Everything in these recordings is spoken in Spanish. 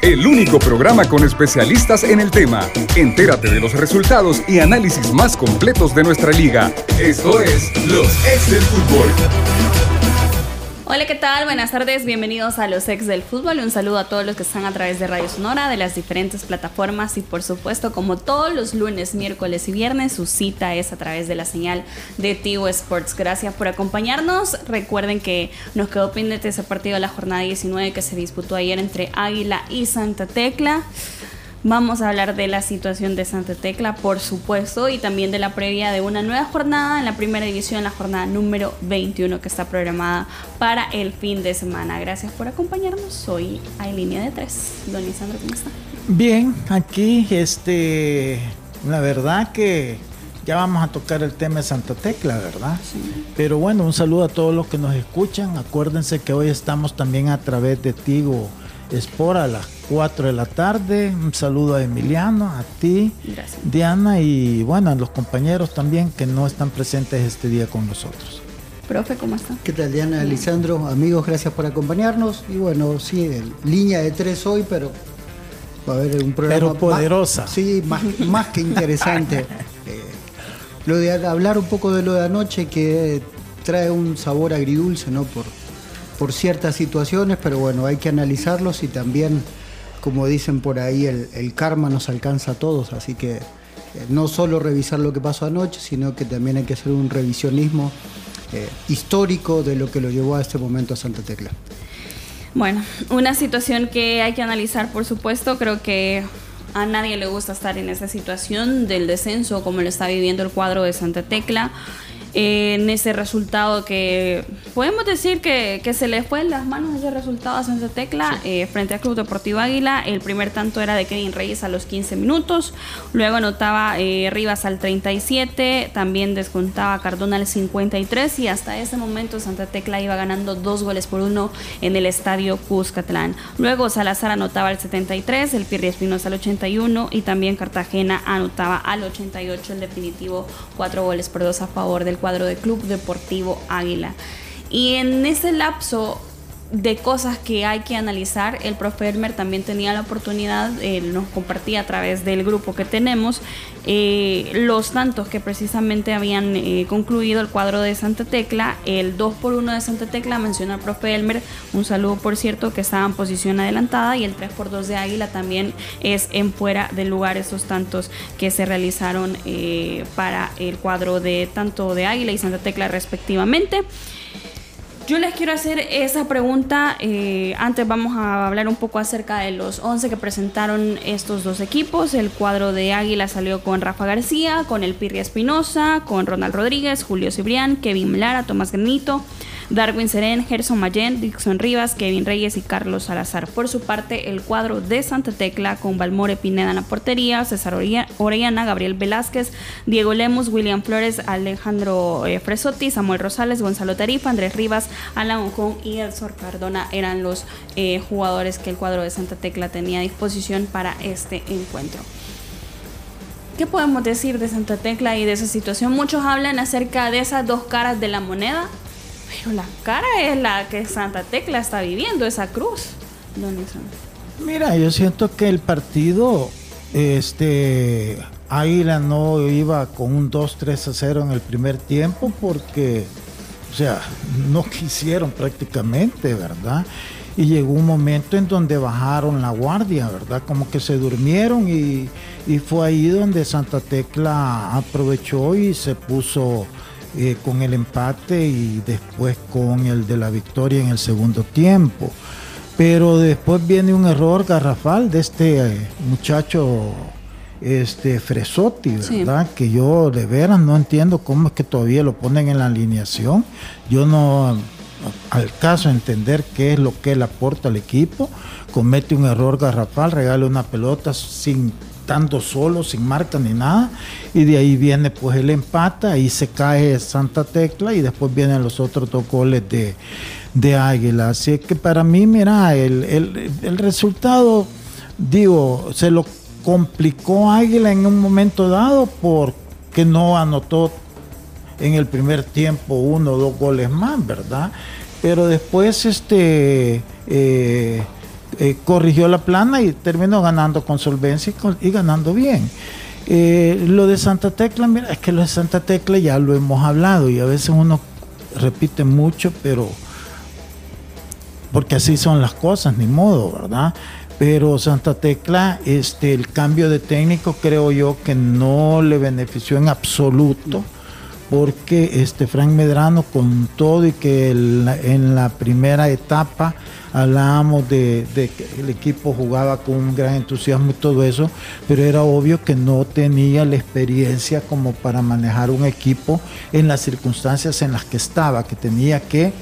el único programa con especialistas en el tema. Entérate de los resultados y análisis más completos de nuestra liga. Esto es Los Ex del Fútbol. Hola, ¿qué tal? Buenas tardes, bienvenidos a Los Ex del Fútbol. Un saludo a todos los que están a través de Radio Sonora, de las diferentes plataformas y por supuesto, como todos los lunes, miércoles y viernes, su cita es a través de la señal de Tigo Sports. Gracias por acompañarnos. Recuerden que nos quedó pendiente ese partido de la jornada 19 que se disputó ayer entre Águila y Santa Tecla. Vamos a hablar de la situación de Santa Tecla, por supuesto, y también de la previa de una nueva jornada en la primera división, la jornada número 21 que está programada para el fin de semana. Gracias por acompañarnos. Soy Ailínea de Tres. Don Lisandro, ¿cómo está? Bien, aquí la verdad que ya vamos a tocar el tema de Santa Tecla, ¿verdad? Sí. Pero bueno, un saludo a todos los que nos escuchan. Acuérdense que hoy estamos también a través de Tigo Sport a las 4 de la tarde. Un saludo a Emiliano, a ti, gracias, Diana, y bueno, a los compañeros también que no están presentes este día con nosotros. Profe, ¿cómo está? ¿Qué tal, Diana, Lisandro? Amigos, gracias por acompañarnos. Y bueno, sí, línea de tres hoy, pero va a haber un programa pero poderosa. Más que interesante. Lo de hablar un poco de lo de anoche, que trae un sabor agridulce, ¿no? Por ciertas situaciones, pero bueno, hay que analizarlos y también, como dicen por ahí, el karma nos alcanza a todos, así que no solo revisar lo que pasó anoche, sino que también hay que hacer un revisionismo histórico de lo que lo llevó a este momento a Santa Tecla. Bueno, una situación que hay que analizar, por supuesto. Creo que a nadie le gusta estar en esa situación del descenso como lo está viviendo el cuadro de Santa Tecla. En ese resultado que podemos decir que se le fue en las manos ese resultado a Santa Tecla, sí, frente al Club Deportivo Águila. El primer tanto era de Kevin Reyes a los 15 minutos, luego anotaba Rivas al 37, también descontaba Cardona al 53 y hasta ese momento Santa Tecla iba ganando 2-1 en el estadio Cuscatlán. Luego Salazar anotaba al 73, el Pirri Espinosa al 81 y también Cartagena anotaba al 88, el definitivo 4-2 a favor del cuadro del Club Deportivo Águila. Y en ese lapso de cosas que hay que analizar, el profe Elmer también tenía la oportunidad, nos compartía a través del grupo que tenemos los tantos que precisamente habían concluido el cuadro de Santa Tecla. El 2-1 de Santa Tecla, menciona el profe Elmer, un saludo por cierto, que estaba en posición adelantada, y el 3-2 de Águila también es en fuera de lugar, esos tantos que se realizaron para el cuadro de tanto de Águila y Santa Tecla respectivamente. Yo les quiero hacer esa pregunta. Antes vamos a hablar un poco acerca de los 11 que presentaron estos dos equipos. El cuadro de Águila salió con Rafa García, con el Pirri Espinosa, con Ronald Rodríguez, Julio Cibrián, Kevin Lara, Tomás Granito, Darwin Serén, Gerson Mayen, Dixon Rivas, Kevin Reyes y Carlos Salazar. Por su parte, el cuadro de Santa Tecla con Balmore Pineda en la portería, César Orellana, Gabriel Velázquez, Diego Lemus, William Flores, Alejandro Fresotti, Samuel Rosales, Gonzalo Tarifa, Andrés Rivas, Alan Ocon y Edson Cardona eran los jugadores que el cuadro de Santa Tecla tenía a disposición para este encuentro. ¿Qué podemos decir de Santa Tecla y de esa situación? Muchos hablan acerca de esas dos caras de la moneda, pero la cara es la que Santa Tecla está viviendo, esa cruz, don Lisandro. Mira, yo siento que el partido, Águila no iba con un 2-3-0 en el primer tiempo porque, o sea, no quisieron prácticamente, ¿verdad? Y llegó un momento en donde bajaron la guardia, ¿verdad? Como que se durmieron y fue ahí donde Santa Tecla aprovechó y se puso con el empate y después con el de la victoria en el segundo tiempo. Pero después viene un error garrafal de este muchacho Fresotti, ¿verdad? Sí. Que yo de veras no entiendo cómo es que todavía lo ponen en la alineación. Yo no alcanzo a entender qué es lo que él aporta al equipo. Comete un error garrafal, regala una pelota sin estando solo, sin marca ni nada, y de ahí viene pues el empate, ahí se cae Santa Tecla y después vienen los otros dos goles de Águila. Así que para mí, mira, el resultado, digo, se lo complicó Águila en un momento dado porque no anotó en el primer tiempo 1 o 2 goles más, ¿verdad? Pero después corrigió la plana y terminó ganando con solvencia y ganando bien. Lo de Santa Tecla, mira, es que lo de Santa Tecla ya lo hemos hablado y a veces uno repite mucho, pero porque así son las cosas, ni modo, ¿verdad? Pero Santa Tecla, el cambio de técnico creo yo que no le benefició en absoluto, porque Frank Medrano, con todo y que en la primera etapa hablábamos de que el equipo jugaba con un gran entusiasmo y todo eso, pero era obvio que no tenía la experiencia como para manejar un equipo en las circunstancias en las que estaba, que tenía que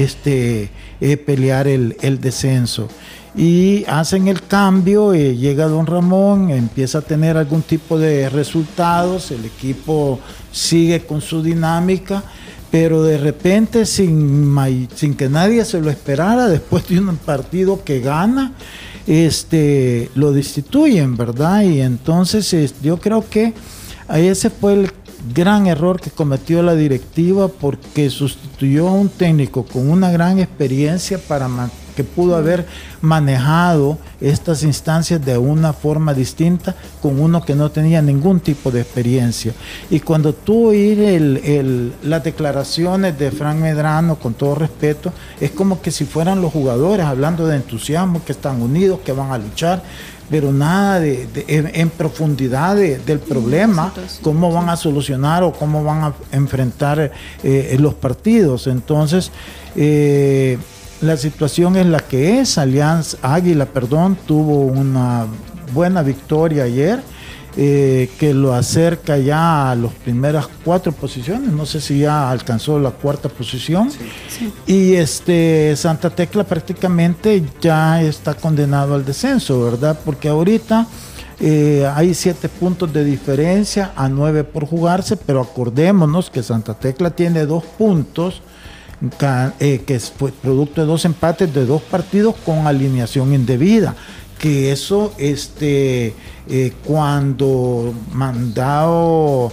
pelear el descenso. Y hacen el cambio, llega don Ramón, empieza a tener algún tipo de resultados, el equipo sigue con su dinámica, pero de repente sin que nadie se lo esperara, después de un partido que gana, lo destituyen, ¿verdad? Y entonces yo creo que ese fue el gran error que cometió la directiva, porque sustituyó a un técnico con una gran experiencia que pudo haber manejado estas instancias de una forma distinta con uno que no tenía ningún tipo de experiencia. Y cuando tú oís las declaraciones de Frank Medrano, con todo respeto, es como que si fueran los jugadores hablando de entusiasmo, que están unidos, que van a luchar, pero nada en profundidad del problema, cómo van a solucionar o cómo van a enfrentar los partidos. Entonces, la situación es la que es. Águila, tuvo una buena victoria ayer, que lo acerca ya a las primeras 4 posiciones, no sé si ya alcanzó la 4ª posición, sí. Y Santa Tecla prácticamente ya está condenado al descenso, ¿verdad? Porque ahorita hay 7 puntos de diferencia a 9 por jugarse, pero acordémonos que Santa Tecla tiene 2 puntos, que fue producto de 2 empates de 2 partidos con alineación indebida, que eso cuando mandado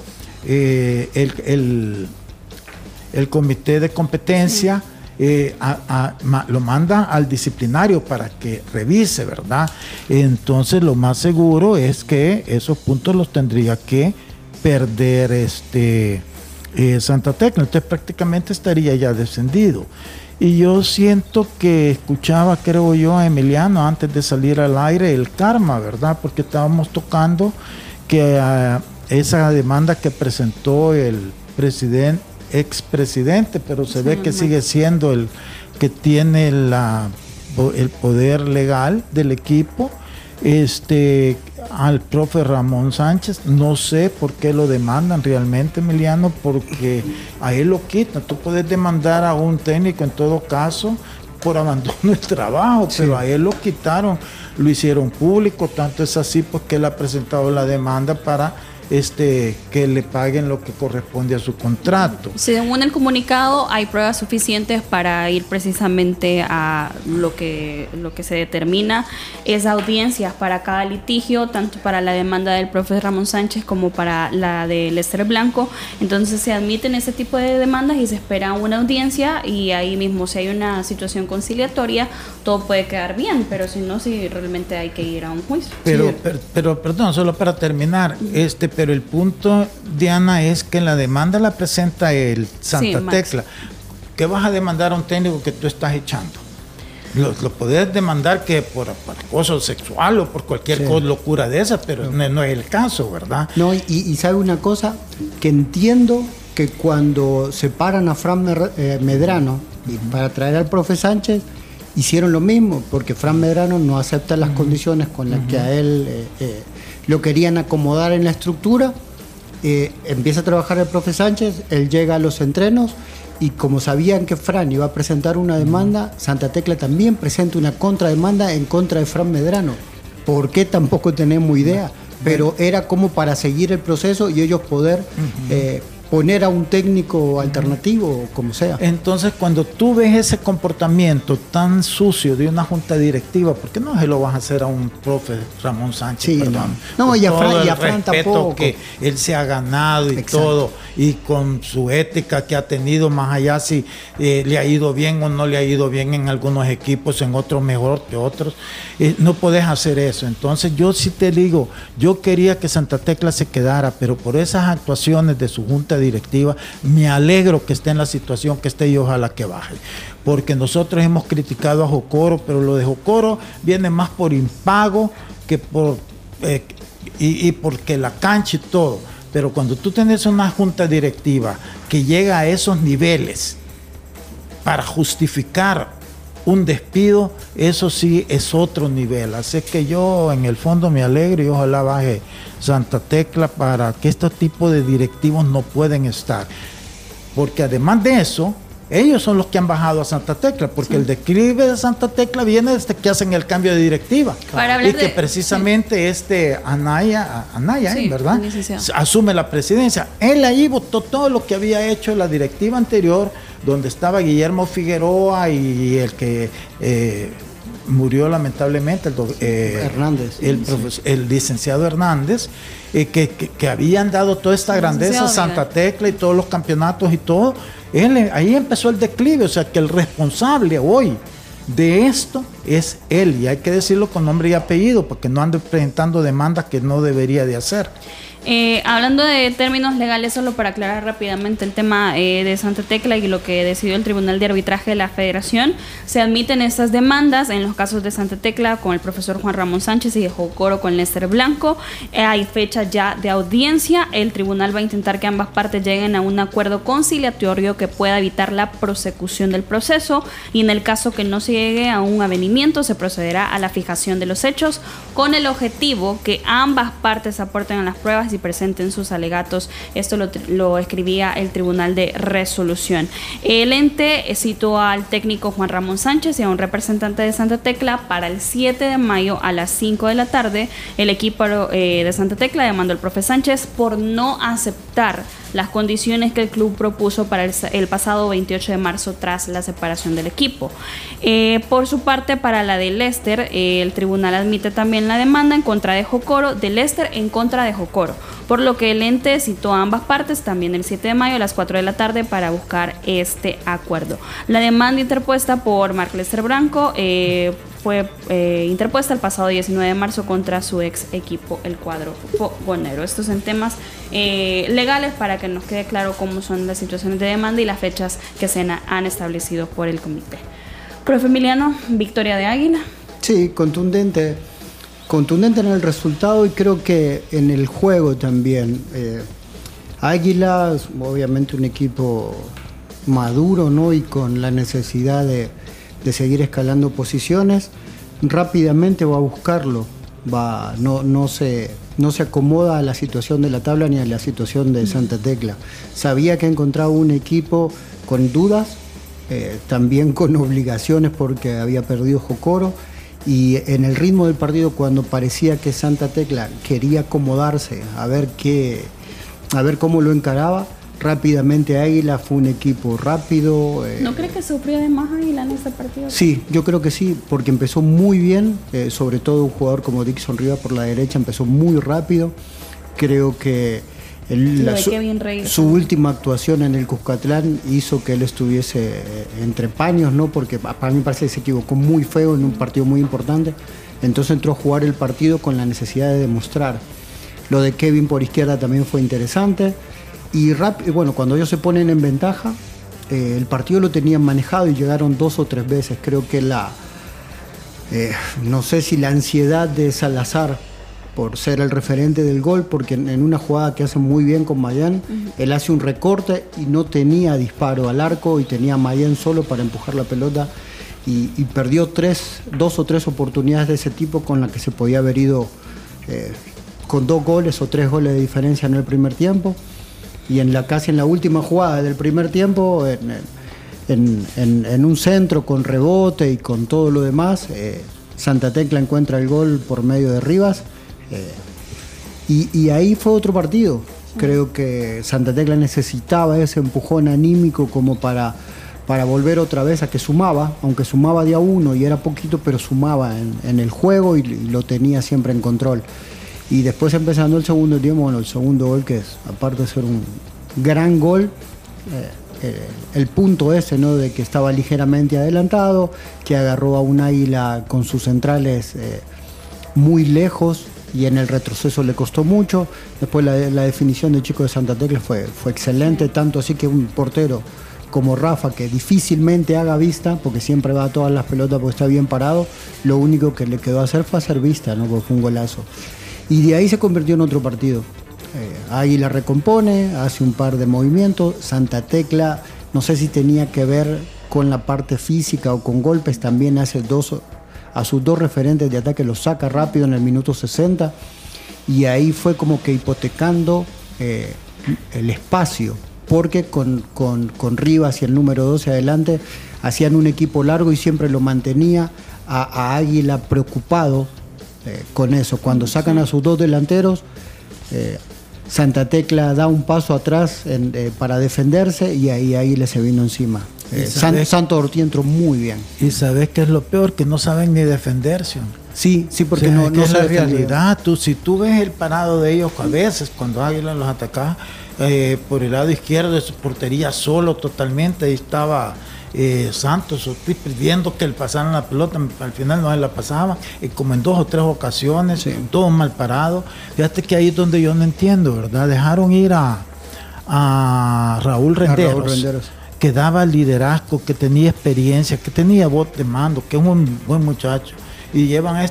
el comité de competencia, lo manda al disciplinario para que revise, ¿verdad? Entonces lo más seguro es que esos puntos los tendría que perder Santa Tecla, entonces prácticamente estaría ya descendido. Y yo siento que escuchaba, creo yo, a Emiliano antes de salir al aire, el karma, ¿verdad? Porque estábamos tocando que esa demanda que presentó el expresidente, pero se ve que sigue siendo el que tiene el poder legal del equipo, al profe Ramón Sánchez. No sé por qué lo demandan realmente, Emiliano, porque a él lo quitan. Tú puedes demandar a un técnico en todo caso por abandono del trabajo, sí, pero a él lo quitaron, lo hicieron público, tanto es así pues que él ha presentado la demanda para que le paguen lo que corresponde a su contrato. Según el comunicado, hay pruebas suficientes para ir precisamente a lo que se determina es audiencias para cada litigio, tanto para la demanda del profe Ramón Sánchez como para la de Lester Blanco. Entonces se admiten ese tipo de demandas y se espera una audiencia, y ahí mismo, si hay una situación conciliatoria, todo puede quedar bien, pero si no, si realmente hay que ir a un juicio. Pero perdón, solo para terminar, pero el punto, Diana, es que la demanda la presenta el Santa Tecla. ¿Qué vas a demandar a un técnico que tú estás echando? Lo podés demandar que por acoso sexual o por cualquier locura de esa, pero no es el caso, ¿verdad? No, y sabe una cosa, que entiendo que cuando separan a Fran Medrano y para traer al profe Sánchez, hicieron lo mismo, porque Fran Medrano no acepta las condiciones con las que a él lo querían acomodar en la estructura. Empieza a trabajar el profe Sánchez, él llega a los entrenos, y como sabían que Fran iba a presentar una demanda, Santa Tecla también presenta una contrademanda en contra de Fran Medrano. ¿Por qué? Tampoco tenemos idea, pero era como para seguir el proceso y ellos poder poner a un técnico alternativo, como sea. Entonces, cuando tú ves ese comportamiento tan sucio de una junta directiva, ¿por qué no se lo vas a hacer a un profe Ramón Sánchez? Sí, perdón, no, y a Fran respeto tampoco. Que él se ha ganado y Exacto. todo, y con su ética que ha tenido, más allá si le ha ido bien o no le ha ido bien en algunos equipos, en otros mejor que otros, no podés hacer eso. Entonces, yo sí te digo, yo quería que Santa Tecla se quedara, pero por esas actuaciones de su junta directiva, me alegro que esté en la situación que esté y ojalá que baje. Porque nosotros hemos criticado a Jocoro, pero lo de Jocoro viene más por impago que por y porque la cancha y todo. Pero cuando tú tienes una junta directiva que llega a esos niveles para justificar un despido, eso sí es otro nivel. Así que yo en el fondo me alegro y ojalá baje Santa Tecla para que estos tipos de directivos no pueden estar. Porque además de eso, ellos son los que han bajado a Santa Tecla, porque el declive de Santa Tecla viene desde que hacen el cambio de directiva. Y que precisamente Anaya, sí, ¿verdad? Asume la presidencia. Él ahí votó todo lo que había hecho la directiva anterior, donde estaba Guillermo Figueroa y el que murió lamentablemente, Hernández. El licenciado Hernández, que habían dado toda esta grandeza a Santa Tecla y todos los campeonatos y todo. Ahí empezó el declive, o sea que el responsable hoy de esto es él, y hay que decirlo con nombre y apellido, porque no ande presentando demandas que no debería de hacer. Hablando de términos legales, solo para aclarar rápidamente el tema de Santa Tecla y lo que decidió el Tribunal de Arbitraje de la Federación, se admiten estas demandas en los casos de Santa Tecla con el profesor Juan Ramón Sánchez y de Jocoro con Lester Blanco. Hay fecha ya de audiencia. El tribunal va a intentar que ambas partes lleguen a un acuerdo conciliatorio que pueda evitar la prosecución del proceso, y en el caso que no se llegue a un avenimiento, se procederá a la fijación de los hechos con el objetivo que ambas partes aporten a las pruebas y presenten sus alegatos. Esto lo escribía el Tribunal de Resolución. El ente citó al técnico Juan Ramón Sánchez y a un representante de Santa Tecla para el 7 de mayo a las 5 de la tarde. El equipo de Santa Tecla demandó al profe Sánchez por no aceptar las condiciones que el club propuso para el pasado 28 de marzo tras la separación del equipo. Por su parte, para la de Lester, el tribunal admite también la demanda en contra de Jocoro, de Lester en contra de Jocoro, por lo que el ente citó a ambas partes también el 7 de mayo a las 4 de la tarde para buscar este acuerdo. La demanda interpuesta por Marc Lester Blanco fue interpuesta el pasado 19 de marzo contra su ex equipo, el cuadro fogonero. Estos son temas legales para que nos quede claro cómo son las situaciones de demanda y las fechas que se han establecido por el comité. Profe Emiliano, victoria de Águila. Sí, contundente en el resultado y creo que en el juego también. Águila, obviamente un equipo maduro, ¿no? Y con la necesidad de seguir escalando posiciones, rápidamente va a buscarlo, no se acomoda a la situación de la tabla ni a la situación de Santa Tecla. Sabía que encontraba un equipo con dudas, también con obligaciones porque había perdido Jocoro, y en el ritmo del partido, cuando parecía que Santa Tecla quería acomodarse a ver cómo lo encaraba, rápidamente Águila fue un equipo rápido. ¿No crees que sufrió de más Águila en este partido? Sí, yo creo que sí, porque empezó muy bien, sobre todo un jugador como Dixon Rivas por la derecha empezó muy rápido. Creo que su última actuación en el Cuscatlán hizo que él estuviese entre paños, ¿no? Porque para mí parece que se equivocó muy feo en un partido muy importante. Entonces entró a jugar el partido con la necesidad de demostrar. Lo de Kevin por izquierda también fue interesante. Y bueno, cuando ellos se ponen en ventaja, el partido lo tenían manejado y llegaron 2 o 3 veces. Creo que no sé si la ansiedad de Salazar por ser el referente del gol, porque en una jugada que hace muy bien con Mayán, él hace un recorte y no tenía disparo al arco y tenía a Mayán solo para empujar la pelota y perdió 2 o 3 oportunidades de ese tipo con las que se podía haber ido con 2 goles o 3 goles de diferencia en el primer tiempo. Y casi en la última jugada del primer tiempo, en un centro con rebote y con todo lo demás, Santa Tecla encuentra el gol por medio de Rivas, y ahí fue otro partido. Creo que Santa Tecla necesitaba ese empujón anímico como para volver otra vez a que sumaba, aunque sumaba de a uno y era poquito, pero sumaba en el juego y lo tenía siempre en control. Y después empezando el segundo tiempo, bueno, el segundo gol, que es, aparte de ser un gran gol, el punto ese, ¿no? De que estaba ligeramente adelantado, que agarró a un Águila con sus centrales muy lejos y en el retroceso le costó mucho. Después la definición del chico de Santa Tecla fue excelente, tanto así que un portero como Rafa, que difícilmente haga vista, porque siempre va a todas las pelotas porque está bien parado, lo único que le quedó hacer fue hacer vista, ¿no? Porque fue un golazo. Y de ahí se convirtió en otro partido. Águila recompone, hace un par de movimientos. Santa Tecla, no sé si tenía que ver con la parte física o con golpes, también hace a sus dos referentes de ataque los saca rápido en el minuto 60. Y ahí fue como que hipotecando el espacio, porque con Rivas y el número 12 adelante hacían un equipo largo y siempre lo mantenía a Águila preocupado con eso. Cuando sacan a sus dos delanteros, Santa Tecla da un paso atrás para defenderse y ahí Águila se vino encima. Santo Ortiz entró muy bien. Y ¿sabes qué es lo peor? Que no saben ni defenderse. Sí, porque o sea, no es se la defendió. realidad. Si tú ves el parado de ellos, a veces cuando Águila los atacaba, por el lado izquierdo de su portería solo totalmente, ahí estaba Santos Ortiz pidiendo que le pasaran la pelota, al final no se la pasaba, como en 2 o 3 ocasiones, sí. Todo mal parado. Fíjate que ahí es donde yo no entiendo, ¿verdad? Dejaron ir a Raúl Renderos, que daba liderazgo, que tenía experiencia, que tenía voz de mando, que es un buen muchacho. Y llevan a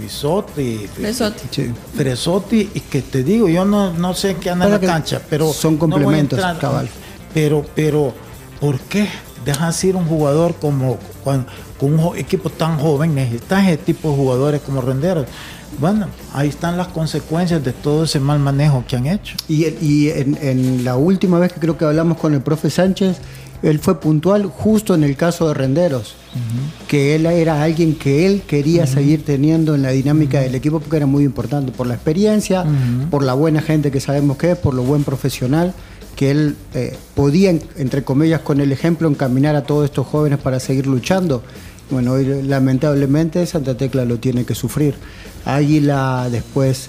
Fresotti, y que te digo, yo no sé qué anda en la cancha, pero son complementos, no cabal. Pero, ¿por qué dejas ir un jugador con un equipo tan joven? Necesitas ese tipo de jugadores como Renderos. Bueno, ahí están las consecuencias de todo ese mal manejo que han hecho. Y en la última vez que creo que hablamos con el profe Sánchez, él fue puntual justo en el caso de Renderos, que él era alguien que él quería seguir teniendo en la dinámica del equipo, porque era muy importante por la experiencia, por la buena gente que sabemos que es, por lo buen profesional, que él podía, entre comillas, con el ejemplo, encaminar a todos estos jóvenes para seguir luchando. Bueno, hoy lamentablemente Santa Tecla lo tiene que sufrir. Águila después,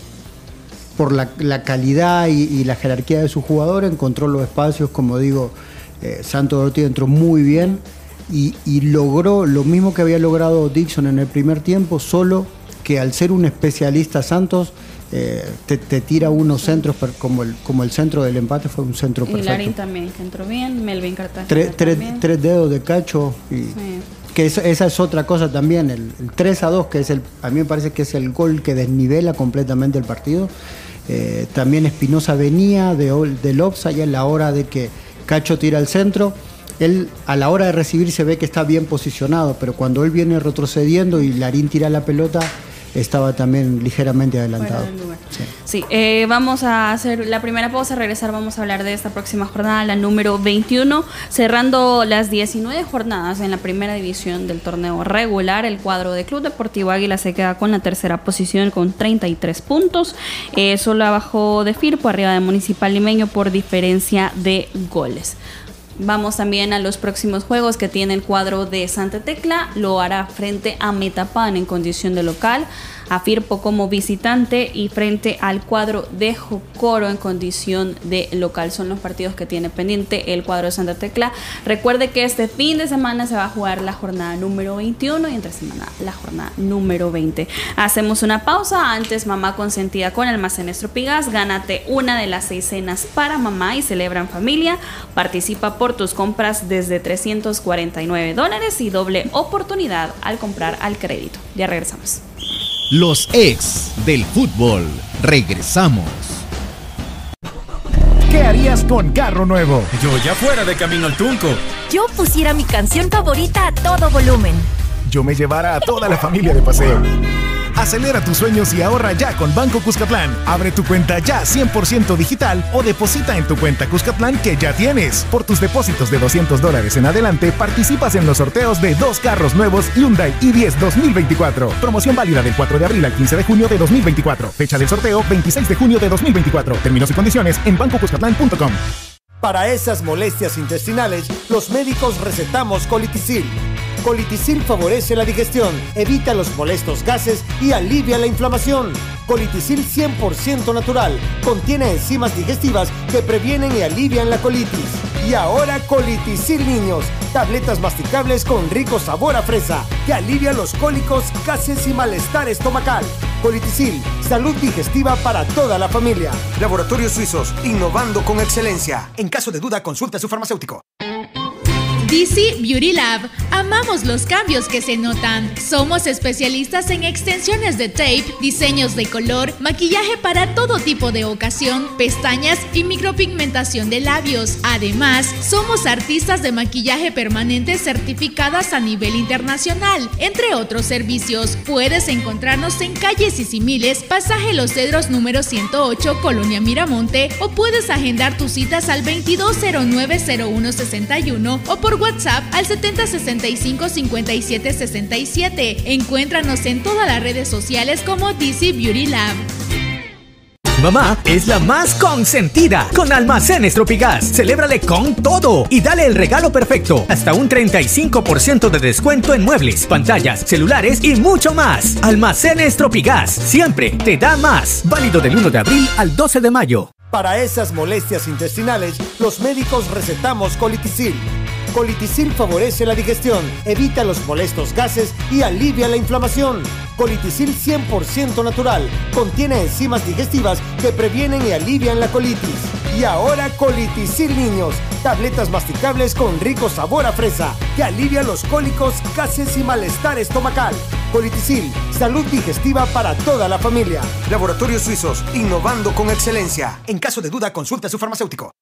por la calidad y la jerarquía de sus jugadores, encontró los espacios, como digo. Santos Ortiz entró muy bien y logró lo mismo que había logrado Dixon en el primer tiempo, solo que al ser un especialista Santos te tira unos centros, como el centro del empate fue un centro perfecto. Y Larín también, que entró bien, Melvin Cartagena tres dedos de cacho y sí. Que esa es otra cosa también, el 3-2, que es a mí me parece que es el gol que desnivela completamente el partido. También Espinosa venía del offside a la hora de que Cacho tira al centro, él a la hora de recibir se ve que está bien posicionado, pero cuando él viene retrocediendo y Larín tira la pelota, estaba también ligeramente adelantado. Sí, vamos a hacer la primera pausa, regresar, vamos a hablar de esta próxima jornada, la número 21, cerrando las 19 jornadas en la primera división del torneo regular. El cuadro de Club Deportivo Águila se queda con la tercera posición con 33 puntos, solo abajo de Firpo, arriba de Municipal Limeño por diferencia de goles. Vamos también a los próximos juegos que tiene el cuadro de Santa Tecla. Lo hará frente a Metapan en condición de local, a Firpo como visitante y frente al cuadro de Jocoro en condición de local. Son los partidos que tiene pendiente el cuadro de Santa Tecla. Recuerde que este fin de semana se va a jugar la jornada número 21 y entre semana la jornada número 20. Hacemos una pausa. Antes, mamá consentida con Almacén Estropigas. Gánate una de las 6 cenas para mamá y celebra en familia. Participa por tus compras desde $349 y doble oportunidad al comprar al crédito. Ya regresamos. Los ex del fútbol. Regresamos. ¿Qué harías con carro nuevo? Yo ya fuera de camino al Tunco. Yo pusiera mi canción favorita a todo volumen. Yo me llevara a toda la familia de paseo. Acelera tus sueños y ahorra ya con Banco Cuscatlán. Abre tu cuenta ya 100% digital o deposita en tu cuenta Cuscatlán que ya tienes. Por tus depósitos de $200 en adelante, participas en los sorteos de 2 carros nuevos Hyundai i10 2024. Promoción válida del 4 de abril al 15 de junio de 2024. Fecha del sorteo 26 de junio de 2024. Términos y condiciones en bancocuscatlán.com. Para esas molestias intestinales, los médicos recetamos Colitisil. Colitisil favorece la digestión, evita los molestos gases y alivia la inflamación. Colitisil 100% natural, contiene enzimas digestivas que previenen y alivian la colitis. Y ahora Colitisil Niños, tabletas masticables con rico sabor a fresa, que alivia los cólicos, gases y malestar estomacal. Colitisil, salud digestiva para toda la familia. Laboratorios Suizos, innovando con excelencia. En caso de duda, consulte a su farmacéutico. DC Beauty Lab. Amamos los cambios que se notan. Somos especialistas en extensiones de tape, diseños de color, maquillaje para todo tipo de ocasión, pestañas y micropigmentación de labios. Además, somos artistas de maquillaje permanente certificadas a nivel internacional, entre otros servicios. Puedes encontrarnos en calle Sisimiles, pasaje Los Cedros número 108, Colonia Miramonte, o puedes agendar tus citas al 2209-0161 o por WhatsApp al 7065-5767. Encuéntranos en todas las redes sociales como DC Beauty Lab. Mamá es la más consentida con Almacenes Tropigas. Celébrale con todo y dale el regalo perfecto. Hasta un 35% de descuento en muebles, pantallas, celulares y mucho más. Almacenes Tropigas, siempre te da más. Válido del 1 de abril al 12 de mayo. Para esas molestias intestinales, los médicos recetamos Colitisil. Colitisil favorece la digestión, evita los molestos gases y alivia la inflamación. Colitisil 100% natural, contiene enzimas digestivas que previenen y alivian la colitis. Y ahora Colitisil Niños, tabletas masticables con rico sabor a fresa, que alivia los cólicos, gases y malestar estomacal. Colitisil, salud digestiva para toda la familia. Laboratorios Suizos, innovando con excelencia. En caso de duda, consulte a su farmacéutico.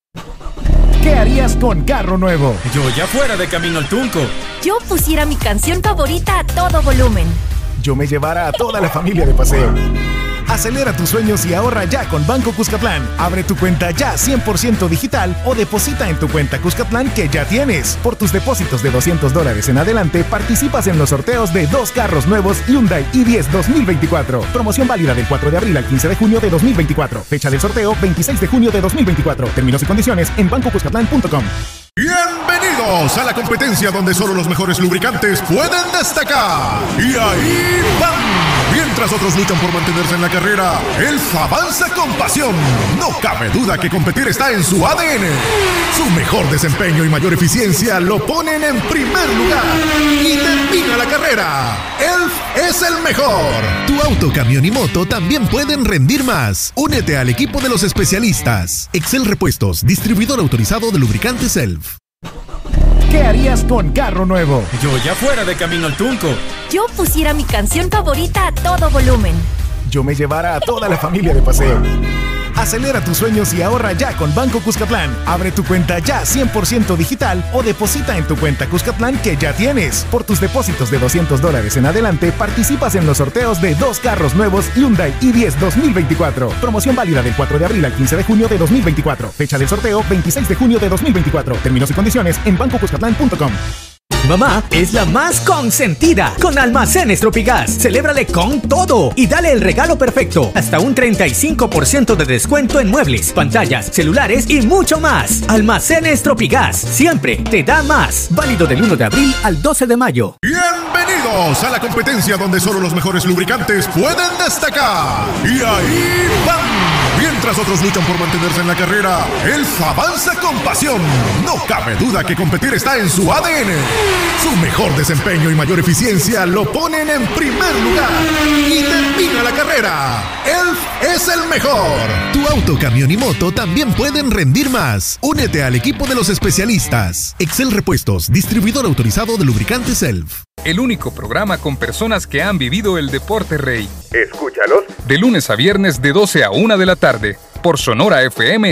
¿Qué harías con carro nuevo? Yo ya fuera de camino al Tunco. Yo pusiera mi canción favorita a todo volumen. Yo me llevara a toda la familia de paseo. Acelera tus sueños y ahorra ya con Banco Cuscatlán. Abre tu cuenta ya 100% digital o deposita en tu cuenta Cuscatlán que ya tienes. Por tus depósitos de $200 en adelante, participas en los sorteos de 2 carros nuevos Hyundai i10 2024. Promoción válida del 4 de abril al 15 de junio de 2024. Fecha del sorteo 26 de junio de 2024. Términos y condiciones en bancocuscatlán.com. Bienvenidos a la competencia donde solo los mejores lubricantes pueden destacar. Y ahí van. Mientras otros luchan por mantenerse en la carrera, Elf avanza con pasión. No cabe duda que competir está en su ADN. Su mejor desempeño y mayor eficiencia lo ponen en primer lugar. Y termina la carrera. Elf es el mejor. Tu auto, camión y moto también pueden rendir más. Únete al equipo de los especialistas. Excel Repuestos, distribuidor autorizado de lubricantes Elf. ¿Qué harías con carro nuevo? Yo ya fuera de camino al Tunco. Yo pusiera mi canción favorita a todo volumen. Yo me llevara a toda la familia de paseo. Acelera tus sueños y ahorra ya con Banco Cuscatlán. Abre tu cuenta ya 100% digital o deposita en tu cuenta Cuscatlán que ya tienes. Por tus depósitos de $200 en adelante, participas en los sorteos de 2 carros nuevos Hyundai i10 2024. Promoción válida del 4 de abril al 15 de junio de 2024. Fecha del sorteo 26 de junio de 2024. Términos y condiciones en bancocuscatlán.com. Mamá es la más consentida con Almacenes Tropigas. Celébrale con todo y dale el regalo perfecto. Hasta un 35% de descuento en muebles, pantallas, celulares y mucho más. Almacenes Tropigas, siempre te da más. Válido del 1 de abril al 12 de mayo. Bienvenidos a la competencia donde solo los mejores lubricantes pueden destacar. Y ahí van. Mientras otros luchan por mantenerse en la carrera, Elf avanza con pasión. No cabe duda que competir está en su ADN. Su mejor desempeño y mayor eficiencia lo ponen en primer lugar. Y termina la carrera. Elf es el mejor. Tu auto, camión y moto también pueden rendir más. Únete al equipo de los especialistas. Excel Repuestos, distribuidor autorizado de lubricantes Elf. El único programa con personas que han vivido el deporte rey. Escúchalos de lunes a viernes de 12 a 1 de la tarde por Sonora FM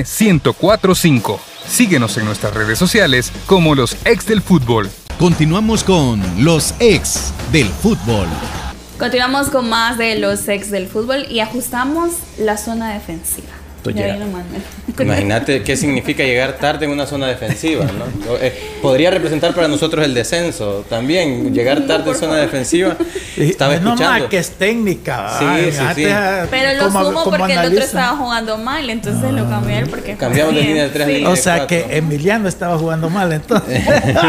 104.5. Síguenos en nuestras redes sociales como los ex del fútbol. Continuamos con los ex del fútbol. Continuamos con más de los ex del fútbol y ajustamos la zona defensiva. Imagínate qué significa llegar tarde en una zona defensiva, ¿no? Podría representar para nosotros el descenso también, llegar tarde en zona defensiva. Estaba escuchando. No más que es técnica. Sí. Pero lo sumo porque el otro estaba jugando mal, entonces lo cambié porque cambiamos de línea de 3 a línea de 4. O sea que Emiliano estaba jugando mal entonces.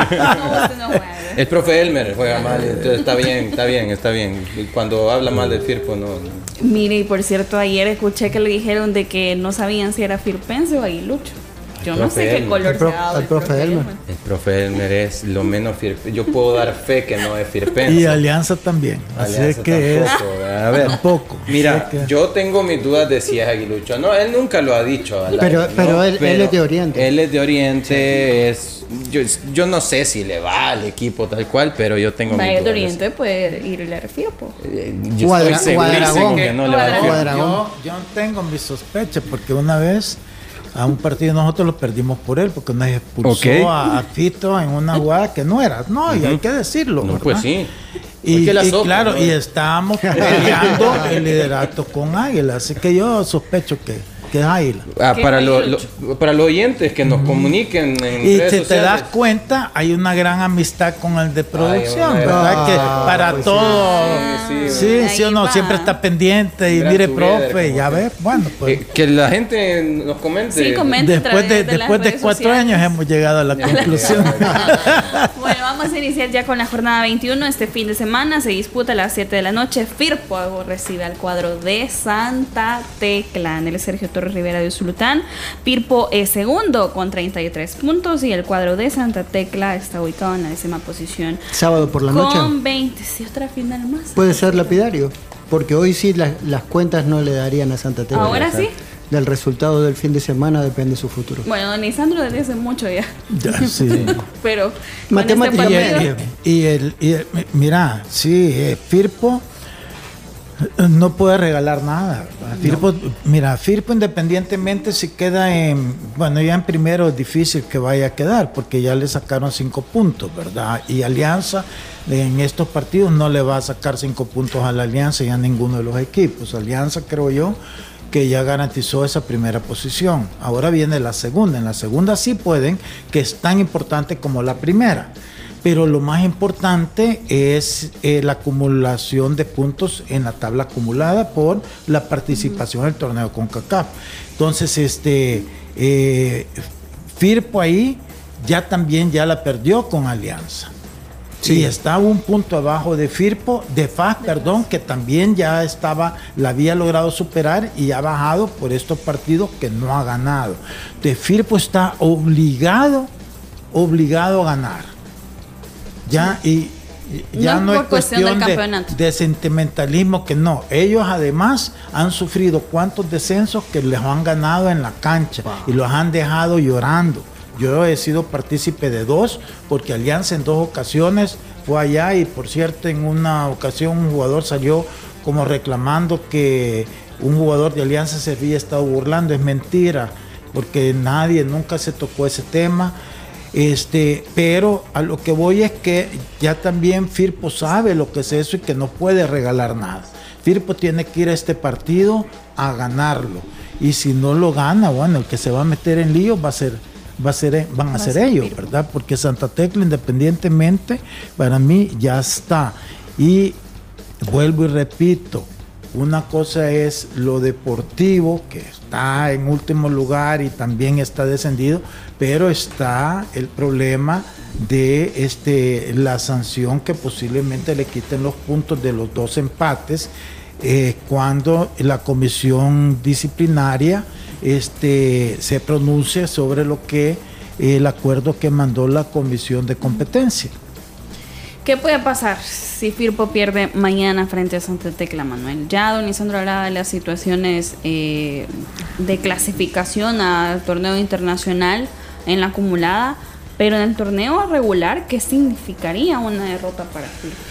El profe Elmer juega mal, entonces está bien. Cuando habla mal del Firpo no. Mire, y por cierto, ayer escuché que le dijeron de que no sabían si era firpense o aguilucho. Yo no sé qué color sea el profe Elmer. El profe Elmer es lo menos firpense. Yo puedo dar fe que no es firpense. Y Alianza también. Alianza así que tampoco, a ver, tampoco. Mira, yo tengo mis dudas de si es aguilucho. No, él nunca lo ha dicho. Pero él es de Oriente. Él es de Oriente, yo no sé si le va al equipo tal cual, pero yo tengo mis dudas. De Oriente puede irle a Firpo. Yo estoy segurísimo que no le va a yo tengo mis sospechas porque una vez a un partido nosotros lo perdimos por él porque nos expulsó a Fito en una jugada que no era. No, y hay que decirlo. No, pues sí. Y claro, ¿no? Y estábamos peleando el liderato con Águila, así que yo sospecho que es Águila. Para los oyentes que nos comuniquen en y redes si sociales. te das cuenta, hay una gran amistad con el de producción, ¿verdad? Que para todo, sí o no, siempre está pendiente y mire, profe, ya ves, bueno, pues. Que la gente nos comente. Sí, comente. Después de 4 años hemos llegado a la conclusión. Bueno, vamos a iniciar ya con la jornada 21. Este fin de semana se disputa a las 7 de la noche. Firpo recibe al cuadro de Santa Tecla en el Sergio Torres Rivera de Usulután. Firpo es segundo con 33 puntos y el cuadro de Santa Tecla está ubicado en la 10ª posición. Sábado por la noche. Con 20. Sí, otra final más. Puede ser lapidario, porque hoy sí las cuentas no le darían a Santa Tecla. Ahora sí. Del resultado del fin de semana depende su futuro. Bueno, don Lisandro desde hace mucho ya. Sí. Pero matemáticamente. Mira, sí, Firpo no puede regalar nada. Firpo independientemente si queda ya en primero es difícil que vaya a quedar porque ya le sacaron 5 puntos, ¿verdad? Y Alianza en estos partidos no le va a sacar 5 puntos a la Alianza y a ninguno de los equipos. Alianza, creo yo, que ya garantizó esa primera posición. Ahora viene la segunda. En la segunda sí pueden, que es tan importante como la primera. Pero lo más importante es la acumulación de puntos en la tabla acumulada por la participación en el torneo CONCACAF. Entonces, Firpo ahí ya la perdió con Alianza. Sí, estaba un punto abajo de FAS, que también ya la había logrado superar y ha bajado por estos partidos que no ha ganado. Entonces, Firpo está obligado a ganar. Ya, y ya no es cuestión de sentimentalismo, que no. Ellos además han sufrido cuantos descensos que les han ganado en la cancha y los han dejado llorando. Yo he sido partícipe de 2, porque Alianza en 2 ocasiones fue allá y por cierto en una ocasión un jugador salió como reclamando que un jugador de Alianza se había estado burlando. Es mentira, porque nunca se tocó ese tema. Pero a lo que voy es que ya también Firpo sabe lo que es eso y que no puede regalar nada. Firpo tiene que ir a este partido a ganarlo, y si no lo gana, bueno, el que se va a meter en lío van a ser ellos, Firpo, ¿verdad? Porque Santa Tecla, independientemente, para mí ya está. Y vuelvo y repito, una cosa es lo deportivo, que está en último lugar y también está descendido, pero está el problema de la sanción que posiblemente le quiten los puntos de los 2 empates cuando la comisión disciplinaria se pronuncie sobre lo que el acuerdo que mandó la comisión de competencia. ¿Qué puede pasar si Firpo pierde mañana frente a Santa Tecla, Manuel? Ya don Lisandro hablaba de las situaciones de clasificación al torneo internacional en la acumulada, pero en el torneo regular, ¿qué significaría una derrota para Firpo?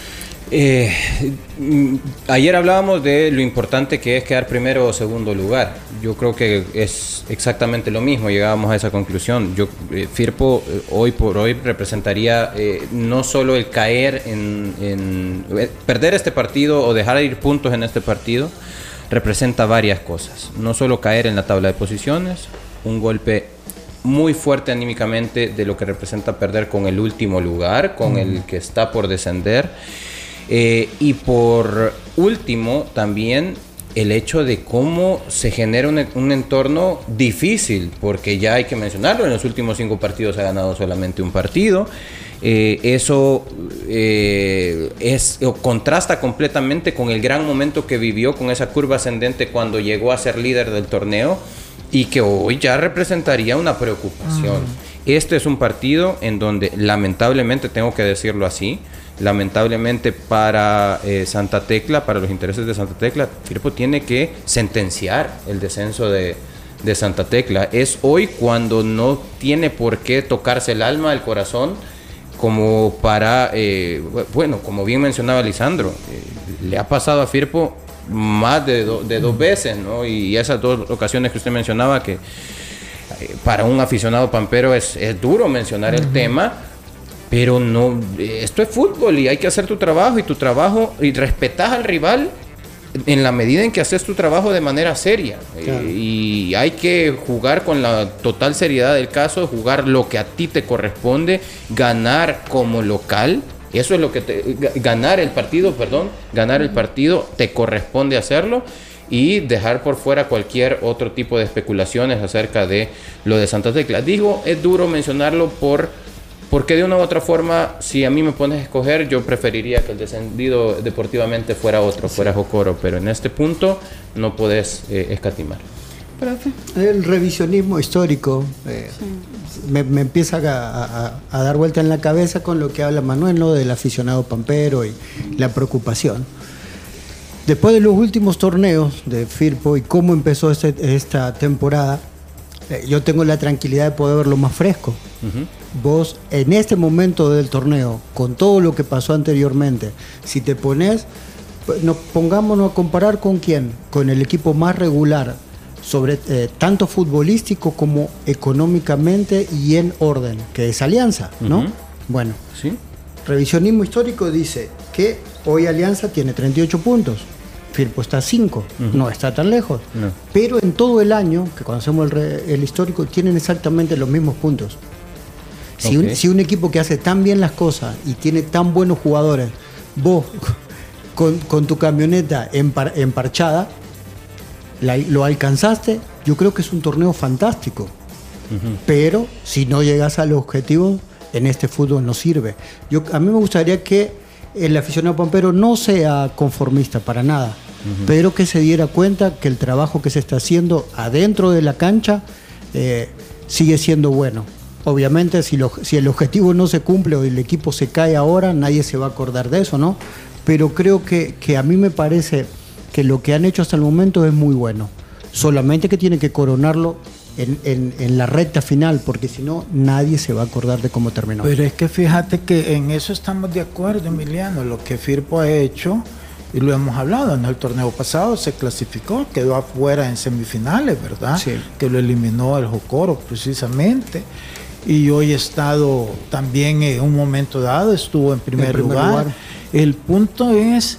Ayer hablábamos de lo importante que es quedar primero o segundo lugar. Yo creo que es exactamente lo mismo, llegábamos a esa conclusión. Firpo hoy por hoy representaría no solo el caer en perder este partido o dejar de ir puntos en este partido, representa varias cosas. No solo caer en la tabla de posiciones, un golpe muy fuerte anímicamente de lo que representa perder con el último lugar, con el que está por descender. Y por último también el hecho de cómo se genera un entorno difícil, porque ya hay que mencionarlo, en los últimos 5 partidos ha ganado solamente un partido. Eso contrasta completamente con el gran momento que vivió, con esa curva ascendente cuando llegó a ser líder del torneo, y que hoy ya representaría una preocupación. Este es un partido en donde, lamentablemente, tengo que decirlo así, lamentablemente para Santa Tecla, para los intereses de Santa Tecla, Firpo tiene que sentenciar el descenso de Santa Tecla. Es hoy cuando no tiene por qué tocarse el alma, el corazón, como para, bueno, como bien mencionaba Lisandro, le ha pasado a Firpo más de 2 veces, ¿no? Y esas 2 ocasiones que usted mencionaba, que para un aficionado pampero es duro mencionar el tema, pero no, esto es fútbol y hay que hacer tu trabajo y respetas al rival en la medida en que haces tu trabajo de manera seria. Claro. Y hay que jugar con la total seriedad del caso, jugar lo que a ti te corresponde, ganar como local. Eso es lo que ganar el partido, te corresponde hacerlo, y dejar por fuera cualquier otro tipo de especulaciones acerca de lo de Santa Tecla. Digo, es duro mencionarlo porque de una u otra forma, si a mí me pones a escoger, yo preferiría que el descendido deportivamente fuera otro, fuera Jocoro, pero en este punto no podés escatimar. Profe. El revisionismo histórico me empieza a dar vuelta en la cabeza con lo que habla Manuel, ¿no? Del aficionado pampero y la preocupación. Después de los últimos torneos de Firpo y cómo empezó esta temporada, yo tengo la tranquilidad de poder verlo más fresco. Vos, en este momento del torneo, con todo lo que pasó anteriormente, si te pones, pongámonos a comparar con quién, con el equipo más regular, sobre tanto futbolístico como económicamente y en orden, que es Alianza, ¿no? Bueno, ¿sí? Revisionismo histórico dice que hoy Alianza tiene 38 puntos, Firpo está a 5, no está tan lejos, no. Pero en todo el año, que cuando hacemos el histórico, tienen exactamente los mismos puntos. Si un equipo que hace tan bien las cosas y tiene tan buenos jugadores, vos con tu camioneta emparchada, lo alcanzaste, yo creo que es un torneo fantástico. Pero si no llegas al objetivo, en este fútbol no sirve. A mí me gustaría que el aficionado pampero no sea conformista para nada, pero que se diera cuenta que el trabajo que se está haciendo adentro de la cancha sigue siendo bueno. Obviamente, si el objetivo no se cumple o el equipo se cae ahora, nadie se va a acordar de eso, ¿no? Pero creo que a mí me parece que lo que han hecho hasta el momento es muy bueno. Solamente que tienen que coronarlo en la recta final, porque si no, nadie se va a acordar de cómo terminó. Pero es que fíjate que en eso estamos de acuerdo, Emiliano. Lo que Firpo ha hecho, y lo hemos hablado, en el torneo pasado se clasificó, quedó afuera en semifinales, ¿verdad? Sí. Que lo eliminó el Jocoro, precisamente. Y hoy ha estado también en un momento dado, estuvo en primer lugar. El punto es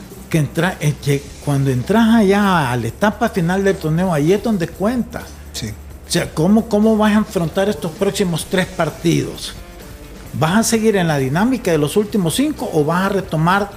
que cuando entras allá a la etapa final del torneo, ahí es donde cuenta. Sí. O sea, ¿cómo vas a afrontar estos próximos 3 partidos? ¿Vas a seguir en la dinámica de los últimos 5 o vas a retomar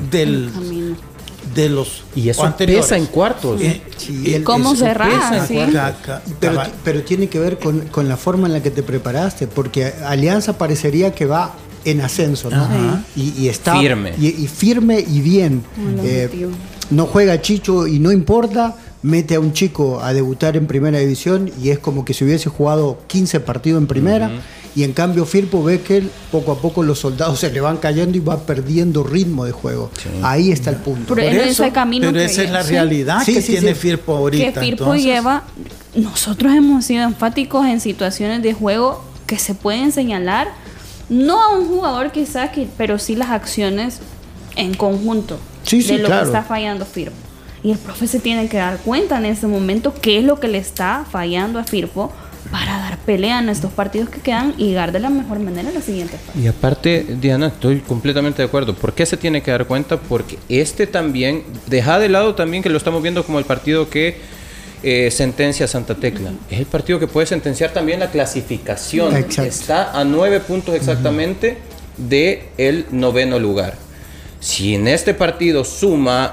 de los y eso anteriores? Pesa en cuartos. ¿Cómo cerrar? ¿Sí? Pero tiene que ver con la forma en la que te preparaste, porque Alianza parecería que va en ascenso, ¿no? Y está firme. Y firme y bien. No juega Chicho y no importa, mete a un chico a debutar en primera división y es como que si hubiese jugado 15 partidos en primera. Y en cambio Firpo ve que poco a poco los soldados se le van cayendo y va perdiendo ritmo de juego. Sí. Ahí está el punto. Pero esa es la realidad que tiene Firpo ahorita. Que Firpo lleva... Nosotros hemos sido enfáticos en situaciones de juego que se pueden señalar, no a un jugador quizás, pero sí las acciones en conjunto de lo que está fallando Firpo. Y el profe se tiene que dar cuenta en ese momento qué es lo que le está fallando a Firpo para dar pelea en estos partidos que quedan y llegar de la mejor manera a la siguiente fase. Y aparte, Diana, estoy completamente de acuerdo. ¿Por qué se tiene que dar cuenta? Porque también, deja de lado también que lo estamos viendo como el partido que sentencia Santa Tecla. Es el partido que puede sentenciar también la clasificación. Exacto. Está a 9 puntos exactamente del 9º lugar. Si en este partido suma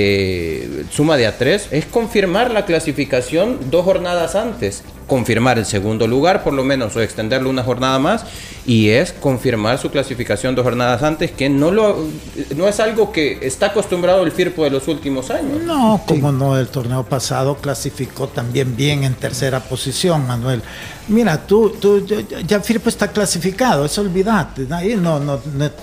de a 3, es confirmar la clasificación 2 jornadas antes. Confirmar el segundo lugar, por lo menos, o extenderlo una jornada más, y es confirmar su clasificación 2 jornadas antes, que no es algo que está acostumbrado el Firpo de los últimos años. No, como no, el torneo pasado clasificó también bien en tercera posición, Manuel. Mira, ya Firpo está clasificado, eso olvídate. Ahí no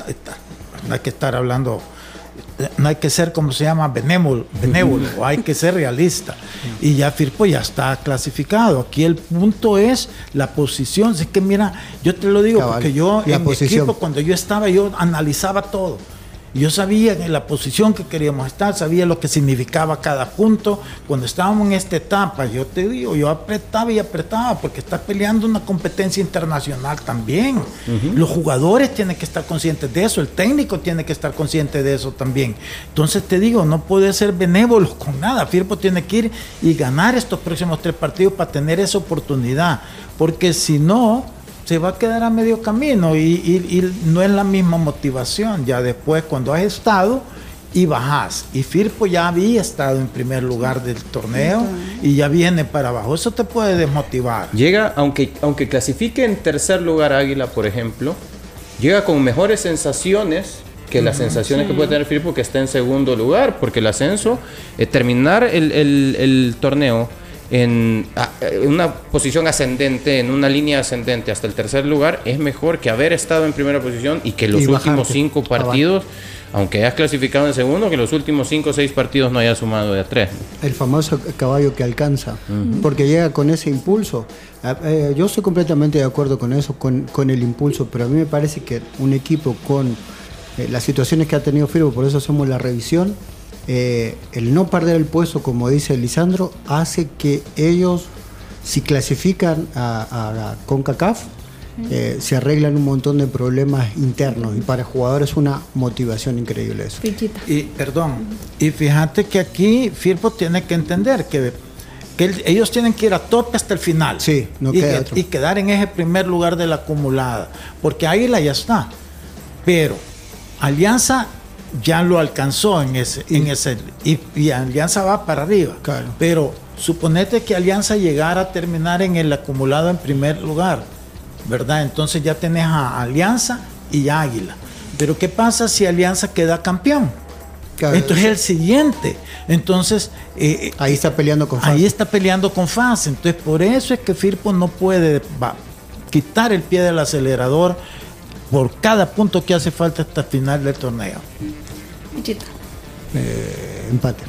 hay que estar hablando, no hay que ser, como se llama, benévolo, hay que ser realista. Y ya Firpo ya está clasificado. Aquí el punto es la posición. Así que mira, yo te lo digo, porque yo en mi equipo, cuando yo estaba, yo analizaba todo. Yo sabía en la posición que queríamos estar, sabía lo que significaba cada punto. Cuando estábamos en esta etapa, yo te digo, yo apretaba, porque estás peleando una competencia internacional también. Los jugadores tienen que estar conscientes de eso, el técnico tiene que estar consciente de eso también. Entonces te digo, no puede ser benévolo con nada. Firpo tiene que ir y ganar estos próximos 3 partidos para tener esa oportunidad, porque si no, se va a quedar a medio camino y no es la misma motivación. Ya después, cuando has estado y bajás, y Firpo ya había estado en primer lugar del torneo y ya viene para abajo, eso te puede desmotivar. Llega, aunque clasifique en tercer lugar Águila, por ejemplo, llega con mejores sensaciones que las sensaciones que puede tener Firpo, que está en segundo lugar, porque el ascenso, terminar el torneo en una posición ascendente, en una línea ascendente hasta el tercer lugar, es mejor que haber estado en primera posición y que los últimos 5 partidos, aunque hayas clasificado en segundo, que los últimos 5 o 6 partidos no hayas sumado de a 3. El famoso caballo que alcanza, porque llega con ese impulso. Yo estoy completamente de acuerdo con eso, con el impulso, pero a mí me parece que un equipo con las situaciones que ha tenido Firpo, por eso hacemos la revisión, el no perder el puesto, como dice Lisandro, hace que ellos, si clasifican a CONCACAF, se arreglan un montón de problemas internos, y para el jugador es una motivación increíble eso. Y fíjate que aquí Firpo tiene que entender que ellos tienen que ir a tope hasta el final, y quedar en ese primer lugar de la acumulada, porque Águila ya está, pero Alianza ya lo alcanzó en ese y Alianza va para arriba. Claro. Pero suponete que Alianza llegara a terminar en el acumulado en primer lugar, ¿verdad? Entonces ya tenés a Alianza y a Águila. Pero ¿qué pasa si Alianza queda campeón? Claro. Entonces el siguiente. Entonces ahí está peleando con FAS. Ahí está peleando con FAS. Entonces por eso es que Firpo no puede quitar el pie del acelerador por cada punto que hace falta hasta el final del torneo. Empate.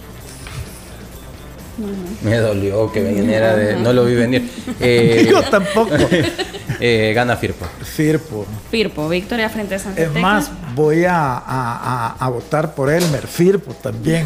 Me dolió que viniera no lo vi venir. Yo tampoco. Gana Firpo. Firpo, victoria frente a Santa Tecla. Es más, voy a votar por Elmer. Firpo también.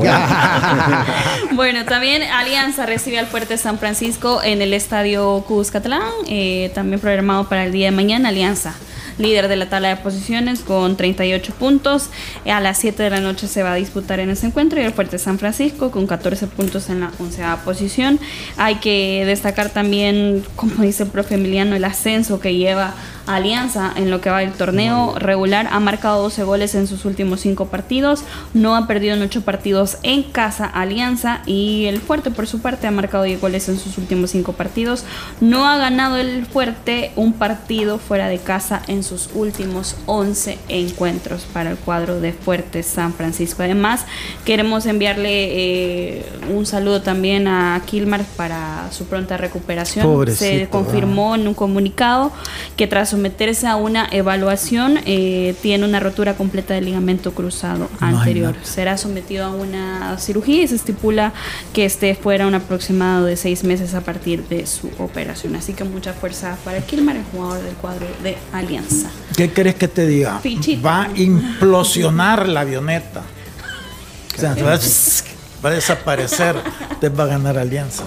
Bueno, también Alianza recibe al Fuerte San Francisco en el estadio Cuscatlán, también programado para el día de mañana. Alianza, líder de la tabla de posiciones con 38 puntos. A las 7 de la noche se va a disputar en ese encuentro, y el Fuerte San Francisco con 14 puntos en la 11ª posición. Hay que destacar también, como dice el profe Emiliano, el ascenso que lleva Alianza en lo que va el torneo regular. Ha marcado 12 goles en sus últimos 5 partidos, no ha perdido en 8 partidos en casa Alianza, y el Fuerte por su parte ha marcado 10 goles en sus últimos 5 partidos. No ha ganado el Fuerte un partido fuera de casa en sus últimos 11 encuentros para el cuadro de Fuerte San Francisco. Además, queremos enviarle un saludo también a Kilmar para su pronta recuperación. Pobrecito, se confirmó en un comunicado que tras someterse a una evaluación tiene una rotura completa del ligamento cruzado anterior. Será sometido a una cirugía y se estipula que esté fuera un aproximado de 6 meses a partir de su operación. Así que mucha fuerza para Kilmar, el jugador del cuadro de Alianza. Alianza. ¿Qué querés que te diga? Pichito. Va a implosionar la avioneta. O sea, va a desaparecer. Usted va a ganar Alianza.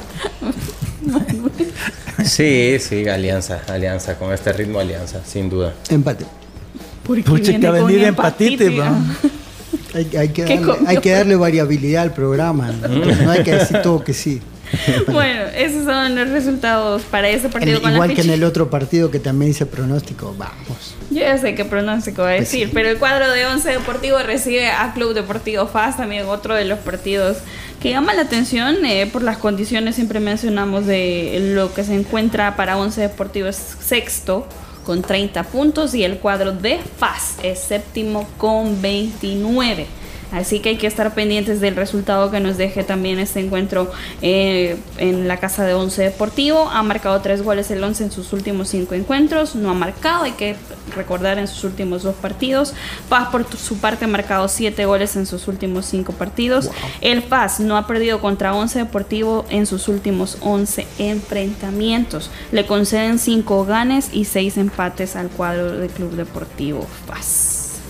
Sí, Alianza, con este ritmo Alianza, sin duda. Empate. Pucha, que ha venido empatite, hay que darle variabilidad al programa, no hay que decir todo que sí. Bueno, esos son los resultados para ese partido. Igual que en el otro partido que también hice pronóstico, vamos. Yo ya sé qué pronóstico va a decir, pero el cuadro de Once Deportivo recibe a Club Deportivo FAS, también otro de los partidos que llama la atención por las condiciones. Siempre mencionamos de lo que se encuentra para Once Deportivo es sexto con 30 puntos y el cuadro de FAS es séptimo con 29. Así que hay que estar pendientes del resultado que nos deje también este encuentro en la casa de Once Deportivo. Ha marcado 3 goles el Once en sus últimos 5 encuentros. No ha marcado, hay que recordar, en sus últimos 2 partidos. FAS por su parte ha marcado 7 goles en sus últimos 5 partidos. Wow. El FAS no ha perdido contra Once Deportivo en sus últimos 11 enfrentamientos. Le conceden 5 ganes y 6 empates al cuadro del Club Deportivo FAS.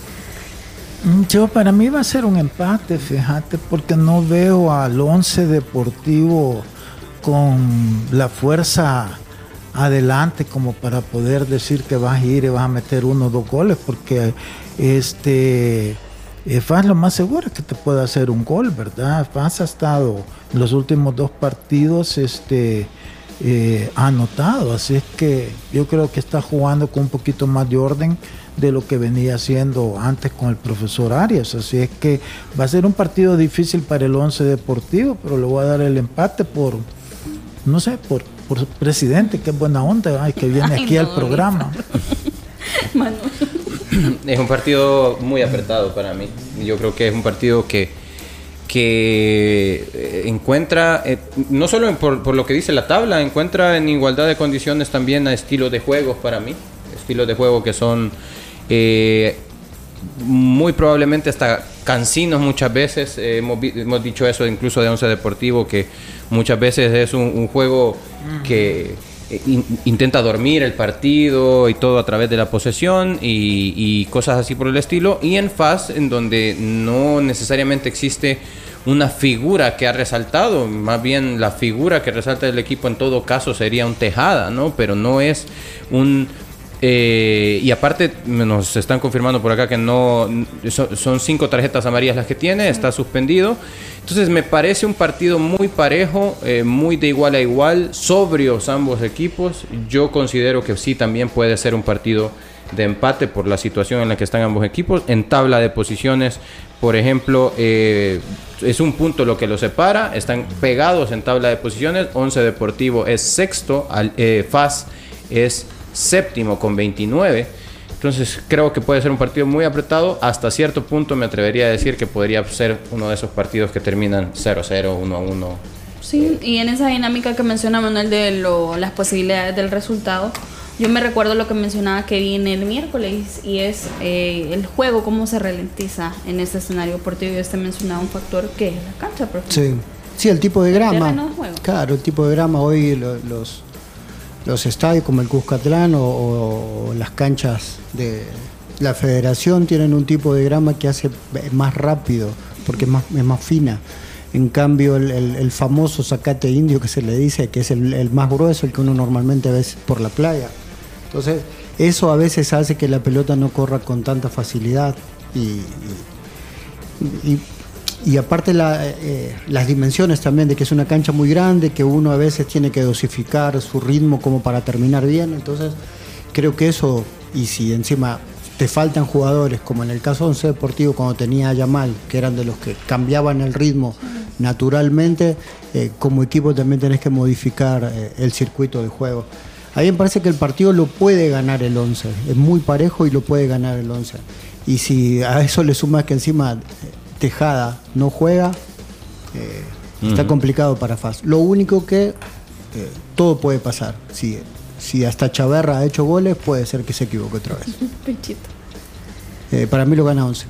Para mí va a ser un empate, fíjate, porque no veo al Once Deportivo con la fuerza adelante como para poder decir que vas a ir y vas a meter 1 o 2 goles, porque FAS lo más seguro es que te pueda hacer un gol, ¿verdad? FAS ha estado en los últimos 2 partidos ha anotado, así es que yo creo que está jugando con un poquito más de orden de lo que venía haciendo antes con el profesor Arias, así es que va a ser un partido difícil para el Once Deportivo, pero le voy a dar el empate por presidente, que es buena onda, que viene aquí al programa. Es un partido muy apretado para mí. Yo creo que es un partido que encuentra, no solo por lo que dice la tabla, encuentra en igualdad de condiciones también a estilos de juegos para mí, estilos de juego que son muy probablemente hasta cansinos muchas veces. Hemos dicho eso incluso de Once Deportivo, que muchas veces es un juego que intenta dormir el partido y todo a través de la posesión y cosas así por el estilo. Y en FAS, en donde no necesariamente existe una figura que ha resaltado, más bien la figura que resalta del equipo en todo caso sería un Tejada, ¿no? Pero no es un... y aparte nos están confirmando por acá que no son 5 tarjetas amarillas las que tiene, está suspendido. Entonces me parece un partido muy parejo, muy de igual a igual, sobrios ambos equipos. Yo considero que sí también puede ser un partido de empate por la situación en la que están ambos equipos. En tabla de posiciones, por ejemplo, es un punto lo que los separa, están pegados en tabla de posiciones. Once Deportivo es sexto, FAS es séptimo con 29. Entonces creo que puede ser un partido muy apretado. Hasta cierto punto me atrevería a decir que podría ser uno de esos partidos que terminan 0-0, 1-1. Sí, y en esa dinámica que menciona Manuel de las posibilidades del resultado, yo me recuerdo lo que mencionaba que vi en el miércoles, y es el juego, cómo se ralentiza en este escenario deportivo. Y usted mencionaba un factor que es la cancha, profe. Sí, el tipo de grama. El juego. Claro, el tipo de grama. Hoy los estadios como el Cuscatlán o las canchas de la Federación tienen un tipo de grama que hace más rápido, porque es más fina. En cambio, el famoso zacate indio que se le dice, que es el más grueso, el que uno normalmente ve por la playa. Entonces, eso a veces hace que la pelota no corra con tanta facilidad. Y aparte las dimensiones también, de que es una cancha muy grande, que uno a veces tiene que dosificar su ritmo como para terminar bien. Entonces creo que eso, y si encima te faltan jugadores, como en el caso de Once Deportivo cuando tenía a Yamal, que eran de los que cambiaban el ritmo naturalmente, como equipo también tenés que modificar el circuito de juego. A mí me parece que el partido lo puede ganar el Once, es muy parejo y lo puede ganar el Once. Y si a eso le sumas que encima Tejada no juega, está complicado para FAS. Lo único que todo puede pasar. Si hasta Chaverra ha hecho goles, puede ser que se equivoque otra vez. Pechito. Para mí lo gana 11.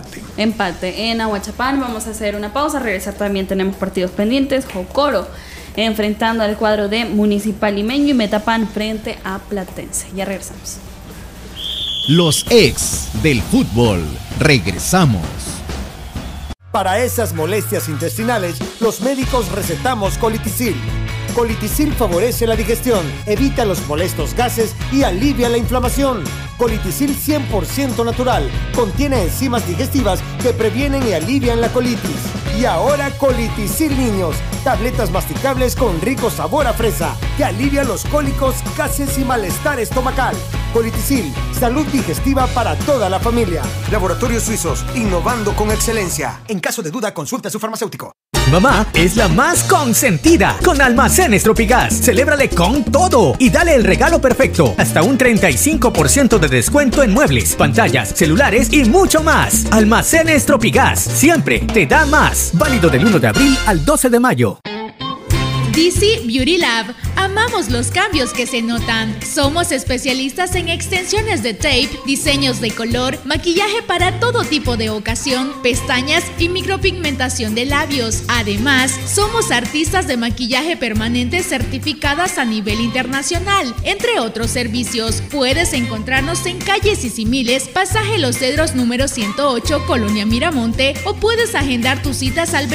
Empate. En Ahuachapán vamos a hacer una pausa, regresar también tenemos partidos pendientes. Jocoro enfrentando al cuadro de Municipal Limeño y Metapan frente a Platense. Ya regresamos. Los ex del fútbol. Regresamos. Para esas molestias intestinales, los médicos recetamos Colitisil. Colitisil favorece la digestión, evita los molestos gases y alivia la inflamación. Colitisil 100% natural, contiene enzimas digestivas que previenen y alivian la colitis. Y ahora Colitisil Niños, tabletas masticables con rico sabor a fresa, que alivia los cólicos, gases y malestar estomacal. Colitisil, salud digestiva para toda la familia. Laboratorios Suizos, innovando con excelencia. En caso de duda, consulte a su farmacéutico. Mamá es la más consentida con Almacenes Tropigas. Celébrale con todo y dale el regalo perfecto. Hasta un 35% de descuento en muebles, pantallas, celulares y mucho más. Almacenes Tropigas, siempre te da más. Válido del 1 de abril al 12 de mayo. DC Beauty Lab. Amamos los cambios que se notan. Somos especialistas en extensiones de tape, diseños de color, maquillaje para todo tipo de ocasión, pestañas y micropigmentación de labios. Además, somos artistas de maquillaje permanente certificadas a nivel internacional. Entre otros servicios, puedes encontrarnos en calle Sisimiles, Pasaje Los Cedros número 108, Colonia Miramonte, o puedes agendar tus citas al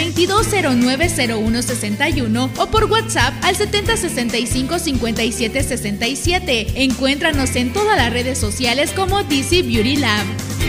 2209-0161 o por WhatsApp al 7065-5767. Encuéntranos en todas las redes sociales como DC Beauty Lab.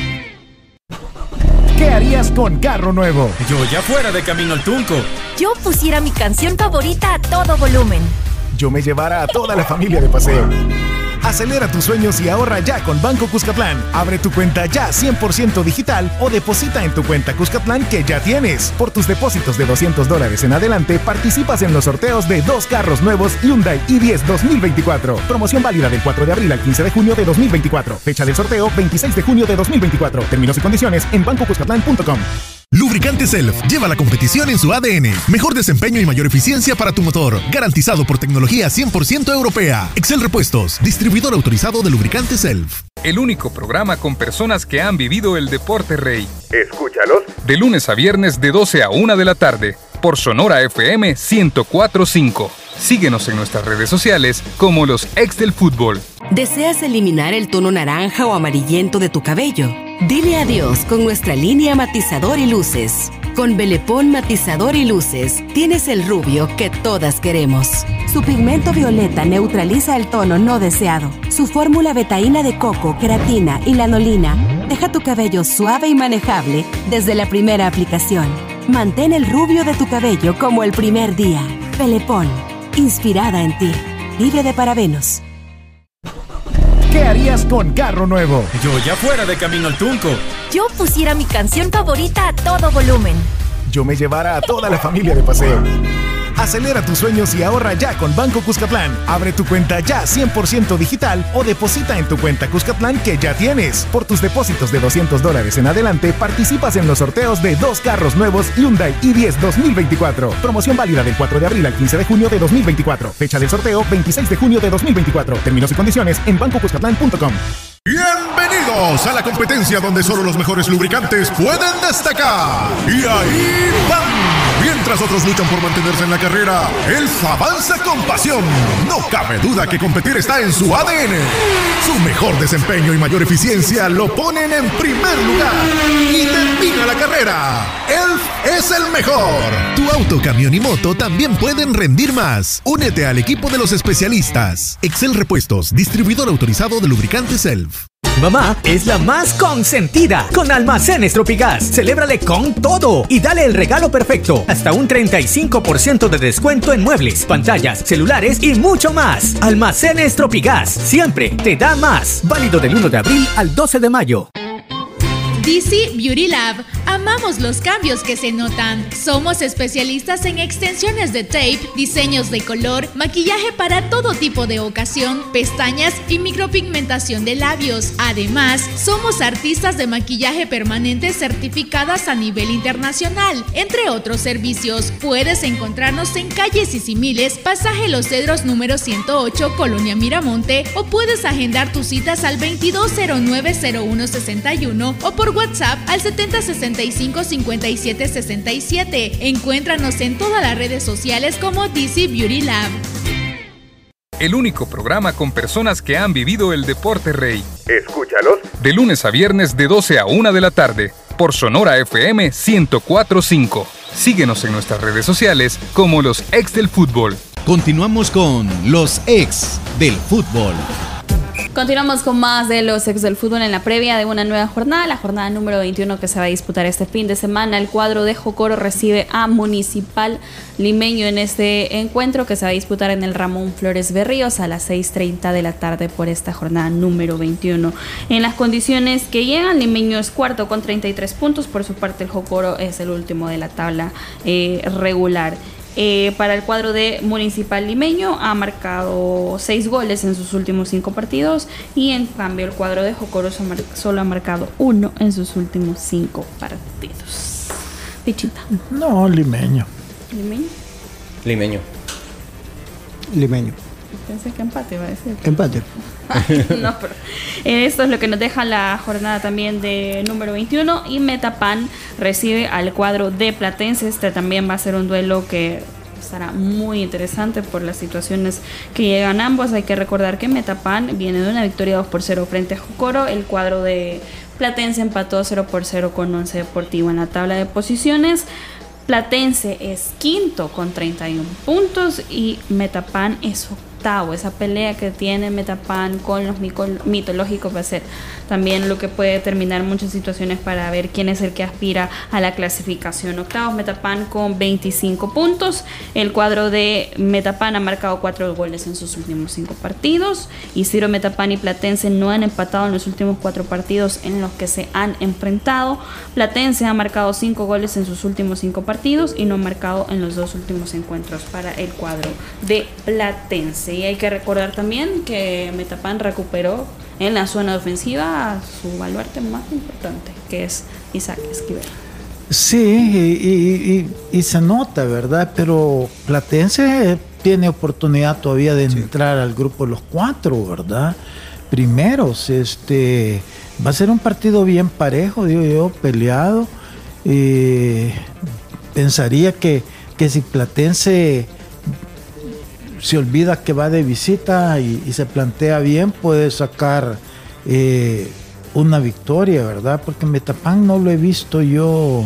¿Qué harías con carro nuevo? Yo ya fuera de camino al Tunco. Yo pusiera mi canción favorita a todo volumen. Yo me llevara a toda la familia de paseo. Acelera tus sueños y ahorra ya con Banco Cuscatlán. Abre tu cuenta ya 100% digital o deposita en tu cuenta Cuscatlán que ya tienes. Por tus depósitos de $200 en adelante, participas en los sorteos de 2 carros nuevos Hyundai i10 2024. Promoción válida del 4 de abril al 15 de junio de 2024. Fecha del sorteo 26 de junio de 2024. Términos y condiciones en bancocuscatlán.com. Lubricante Self lleva la competición en su ADN. Mejor desempeño y mayor eficiencia para tu motor. Garantizado por tecnología 100% europea. Excel Repuestos, distribuidor autorizado de lubricante Self. El único programa con personas que han vivido el deporte rey. Escúchalos De lunes a viernes de 12 a 1 de la tarde. Por Sonora FM 104.5. Síguenos en nuestras redes sociales como los ex del fútbol. ¿Deseas eliminar el tono naranja o amarillento de tu cabello? Dile adiós con nuestra línea matizador y luces. Con Belepón matizador y luces, tienes el rubio que todas queremos. Su pigmento violeta neutraliza el tono no deseado. Su fórmula betaína de coco, queratina y lanolina deja tu cabello suave y manejable desde la primera aplicación. Mantén el rubio de tu cabello como el primer día. Belepón, inspirada en ti. Libre de parabenos. ¿Qué harías con carro nuevo? Yo ya fuera de camino al Tunco. Yo pusiera mi canción favorita a todo volumen. Yo me llevara a toda la familia de paseo. Acelera tus sueños y ahorra ya con Banco Cuscatlán. Abre tu cuenta ya 100% digital o deposita en tu cuenta Cuscatlán que ya tienes. Por tus depósitos de $200 en adelante, participas en los sorteos de 2 carros nuevos Hyundai i10 2024. Promoción válida del 4 de abril al 15 de junio de 2024. Fecha del sorteo 26 de junio de 2024. Términos y condiciones en bancocuscatlán.com. Bienvenidos a la competencia donde solo los mejores lubricantes pueden destacar. Y ahí van. Mientras otros luchan por mantenerse en la carrera, Elf avanza con pasión. No cabe duda que competir está en su ADN. Su mejor desempeño y mayor eficiencia lo ponen en primer lugar. Y termina la carrera. Elf es el mejor. Tu auto, camión y moto también pueden rendir más. Únete al equipo de los especialistas. Excel Repuestos, distribuidor autorizado de lubricantes Self. Mamá es la más consentida con Almacenes Tropigas. Celébrale con todo y dale el regalo perfecto. Hasta un 35% de descuento en muebles, pantallas, celulares y mucho más. Almacenes Tropigas, siempre te da más. Válido del 1 de abril al 12 de mayo. DC Beauty Lab. Amamos los cambios que se notan. Somos especialistas en extensiones de tape, diseños de color, maquillaje para todo tipo de ocasión, pestañas y micropigmentación de labios. Además, somos artistas de maquillaje permanente certificadas a nivel internacional. Entre otros servicios, puedes encontrarnos en calle Sisimiles, Pasaje Los Cedros número 108, Colonia Miramonte, o puedes agendar tus citas al 2209-0161 o por WhatsApp al 7065 991-65-57-67. Encuéntranos en todas las redes sociales como DC Beauty Lab. El único programa con personas que han vivido el deporte rey. Escúchalos De lunes a viernes de 12 a 1 de la tarde por Sonora FM 104.5. Síguenos en nuestras redes sociales como Los Ex del Fútbol. Continuamos con Los Ex del Fútbol. Continuamos con más de Los Ex del Fútbol en la previa de una nueva jornada, la jornada número 21 que se va a disputar este fin de semana. El cuadro de Jocoro recibe a Municipal Limeño en este encuentro que se va a disputar en el Ramón Flores Berríos a las 6:30 de la tarde por esta jornada número 21. En las condiciones que llegan, Limeño es cuarto con 33 puntos, por su parte el Jocoro es el último de la tabla regular. Para el cuadro de Municipal Limeño ha marcado 6 goles en sus últimos 5 partidos y en cambio el cuadro de Jocoro solo ha marcado 1 en sus últimos 5 partidos. Pichita. No, Limeño. ¿Limeño? Limeño. Pensé que empate iba a decir. Empate. No, pero esto es lo que nos deja la jornada también de número 21 y Metapan recibe al cuadro de Platense. Este también va a ser un duelo que estará muy interesante por las situaciones que llegan ambos. Hay que recordar que Metapan viene de una victoria 2-0 frente a Jocoro. El cuadro de Platense empató 0-0 con Once Deportivo en la tabla de posiciones. Platense es quinto con 31 puntos y Metapan es octavo. Esa pelea que tiene Metapan con los mitológicos va a ser también lo que puede determinar muchas situaciones para ver quién es el que aspira a la clasificación. Octavos Metapan con 25 puntos. El cuadro de Metapan ha marcado 4 goles en sus últimos 5 partidos. Isidro Metapan y Platense no han empatado en los últimos 4 partidos en los que se han enfrentado. Platense ha marcado 5 goles en sus últimos 5 partidos y no ha marcado en los 2 últimos encuentros para el cuadro de Platense. Y hay que recordar también que Metapan recuperó en la zona ofensiva a su baluarte más importante, que es Isaac Esquivel. Sí, y se nota, ¿verdad? Pero Platense tiene oportunidad todavía de entrar al grupo de los 4, ¿verdad? Primeros, va a ser un partido bien parejo, digo yo, peleado. Pensaría que si Platense se olvida que va de visita y se plantea bien, puede sacar una victoria, ¿verdad? Porque Metapan no lo he visto yo,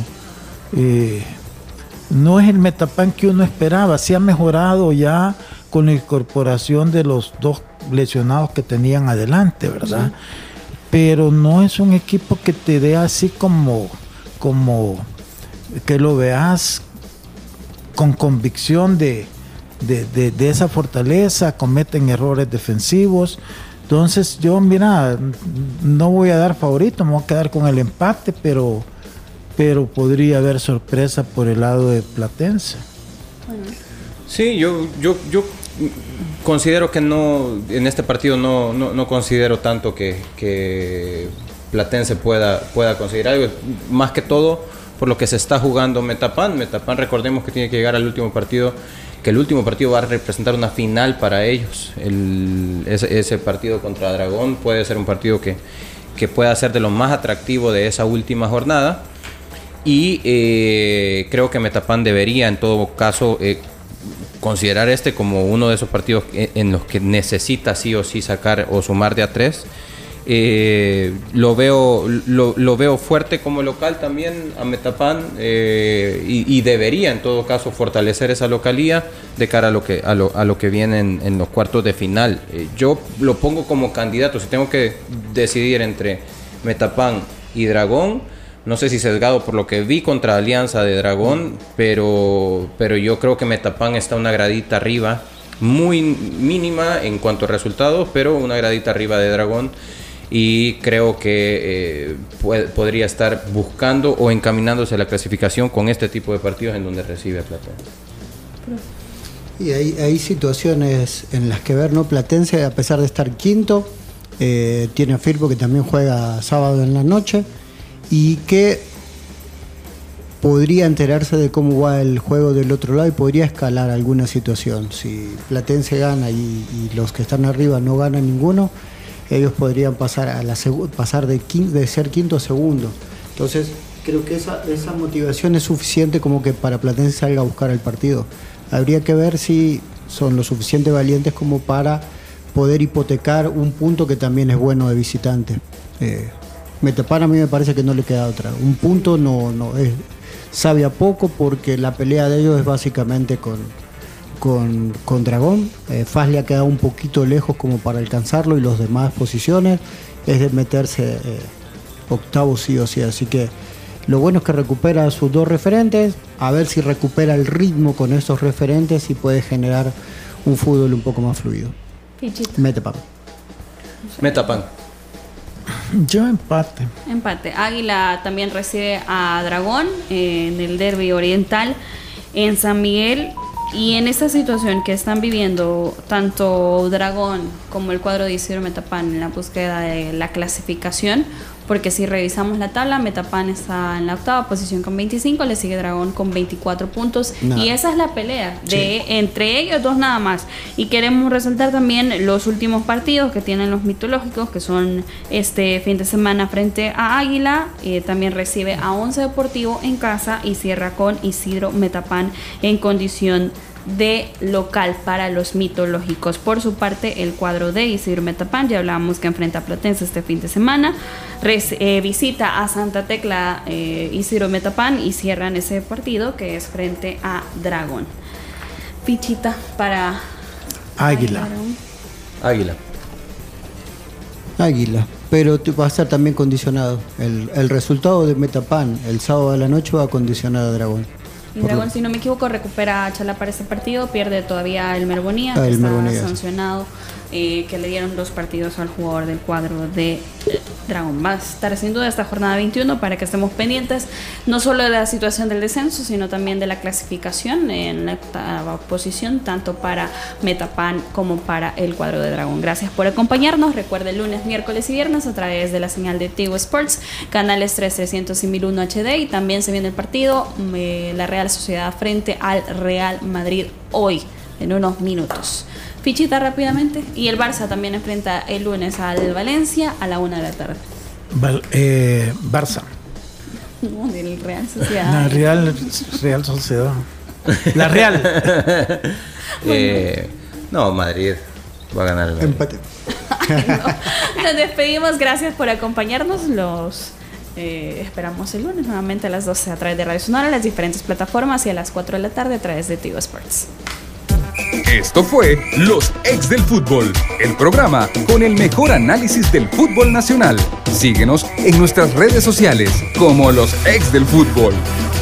no es el Metapan que uno esperaba. Sí ha mejorado ya con la incorporación de los 2 lesionados que tenían adelante, ¿verdad? Sí. Pero no es un equipo que te dé así como que lo veas con convicción de esa fortaleza. Cometen errores defensivos. Entonces yo, mira, no voy a dar favorito, me voy a quedar con el empate, pero podría haber sorpresa por el lado de Platense. Sí, yo considero que no, en este partido no considero tanto que Platense pueda conseguir algo, más que todo por lo que se está jugando Metapan. Metapan, recordemos que tiene que llegar al último partido, que el último partido va a representar una final para ellos. Ese partido contra Dragón puede ser un partido que pueda ser de lo más atractivo de esa última jornada, y creo que Metapan debería en todo caso considerar como uno de esos partidos en los que necesita sí o sí sacar o sumar de a 3. Lo veo fuerte como local también a Metapan, y debería en todo caso fortalecer esa localía de cara a lo que viene en los cuartos de final. Yo lo pongo como candidato, si tengo que decidir entre Metapan y Dragón, no sé si sesgado por lo que vi contra Alianza de Dragón, pero yo creo que Metapan está una gradita arriba, muy mínima en cuanto a resultados, pero una gradita arriba de Dragón. Y creo que podría estar buscando o encaminándose a la clasificación con este tipo de partidos en donde recibe a Platense. Y hay situaciones en las que ver, ¿no? Platense, a pesar de estar quinto, tiene a Firpo, que también juega sábado en la noche, y que podría enterarse de cómo va el juego del otro lado y podría escalar alguna situación. Si Platense gana y los que están arriba no ganan ninguno, ellos podrían pasar de ser quinto a segundo. Entonces creo que esa motivación es suficiente como que para Platense salga a buscar el partido. Habría que ver si son lo suficiente valientes como para poder hipotecar un punto que también es bueno de visitante. Metapán a mí me parece que no le queda otra. Un punto no es, sabe a poco porque la pelea de ellos es básicamente con Dragón. FAS le ha quedado un poquito lejos como para alcanzarlo y las demás posiciones es de meterse octavo sí o sí. Así que lo bueno es que recupera a sus dos referentes, a ver si recupera el ritmo con esos referentes y puede generar un fútbol un poco más fluido. Metapán. Yo empate. Águila también recibe a Dragón en el derbi oriental en San Miguel. Y en esta situación que están viviendo tanto Dragón como el cuadro de Isidro Metapán en la búsqueda de la clasificación, porque si revisamos la tabla, Metapán está en la octava posición con 25, le sigue Dragón con 24 puntos y esa es la pelea entre ellos dos nada más. Y queremos resaltar también los últimos partidos que tienen los mitológicos, que son este fin de semana frente a Águila, también recibe a Once Deportivo en casa y cierra con Isidro Metapán en condición de local para los mitológicos. Por su parte, el cuadro de Isidro Metapán, ya hablábamos que enfrenta a Platense este fin de semana, visita a Santa Tecla Isidro Metapán y cierran ese partido que es frente a Dragón. Fichita para Águila, pero va a estar también condicionado. El resultado de Metapán el sábado de la noche va condicionado a Dragón. Y Dragón, si no me equivoco, recupera a Chala para este partido, pierde todavía el Merbonía, que está sancionado, que le dieron 2 partidos al jugador del cuadro de Dragón. Va a estar sin duda esta jornada 21 para que estemos pendientes no solo de la situación del descenso, sino también de la clasificación en la octava posición, tanto para Metapán como para el cuadro de Dragón. Gracias por acompañarnos. Recuerde lunes, miércoles y viernes a través de la señal de Tigo Sports, canales 300 y 1001 HD, y también se viene el partido la Real Sociedad frente al Real Madrid hoy en unos minutos. Fichita rápidamente. Y el Barça también enfrenta el lunes al Valencia a la 1 de la tarde. Barça. No, del Real Sociedad. La Real Sociedad. La Real. No, Madrid va a ganar el Madrid. Empate. Nos despedimos. Gracias por acompañarnos. Esperamos el lunes nuevamente a las 12 a través de Radio Sonora, las diferentes plataformas, y a las 4 de la tarde a través de Tigo Sports. Esto fue Los Ex del Fútbol, el programa con el mejor análisis del fútbol nacional. Síguenos en nuestras redes sociales como Los Ex del Fútbol.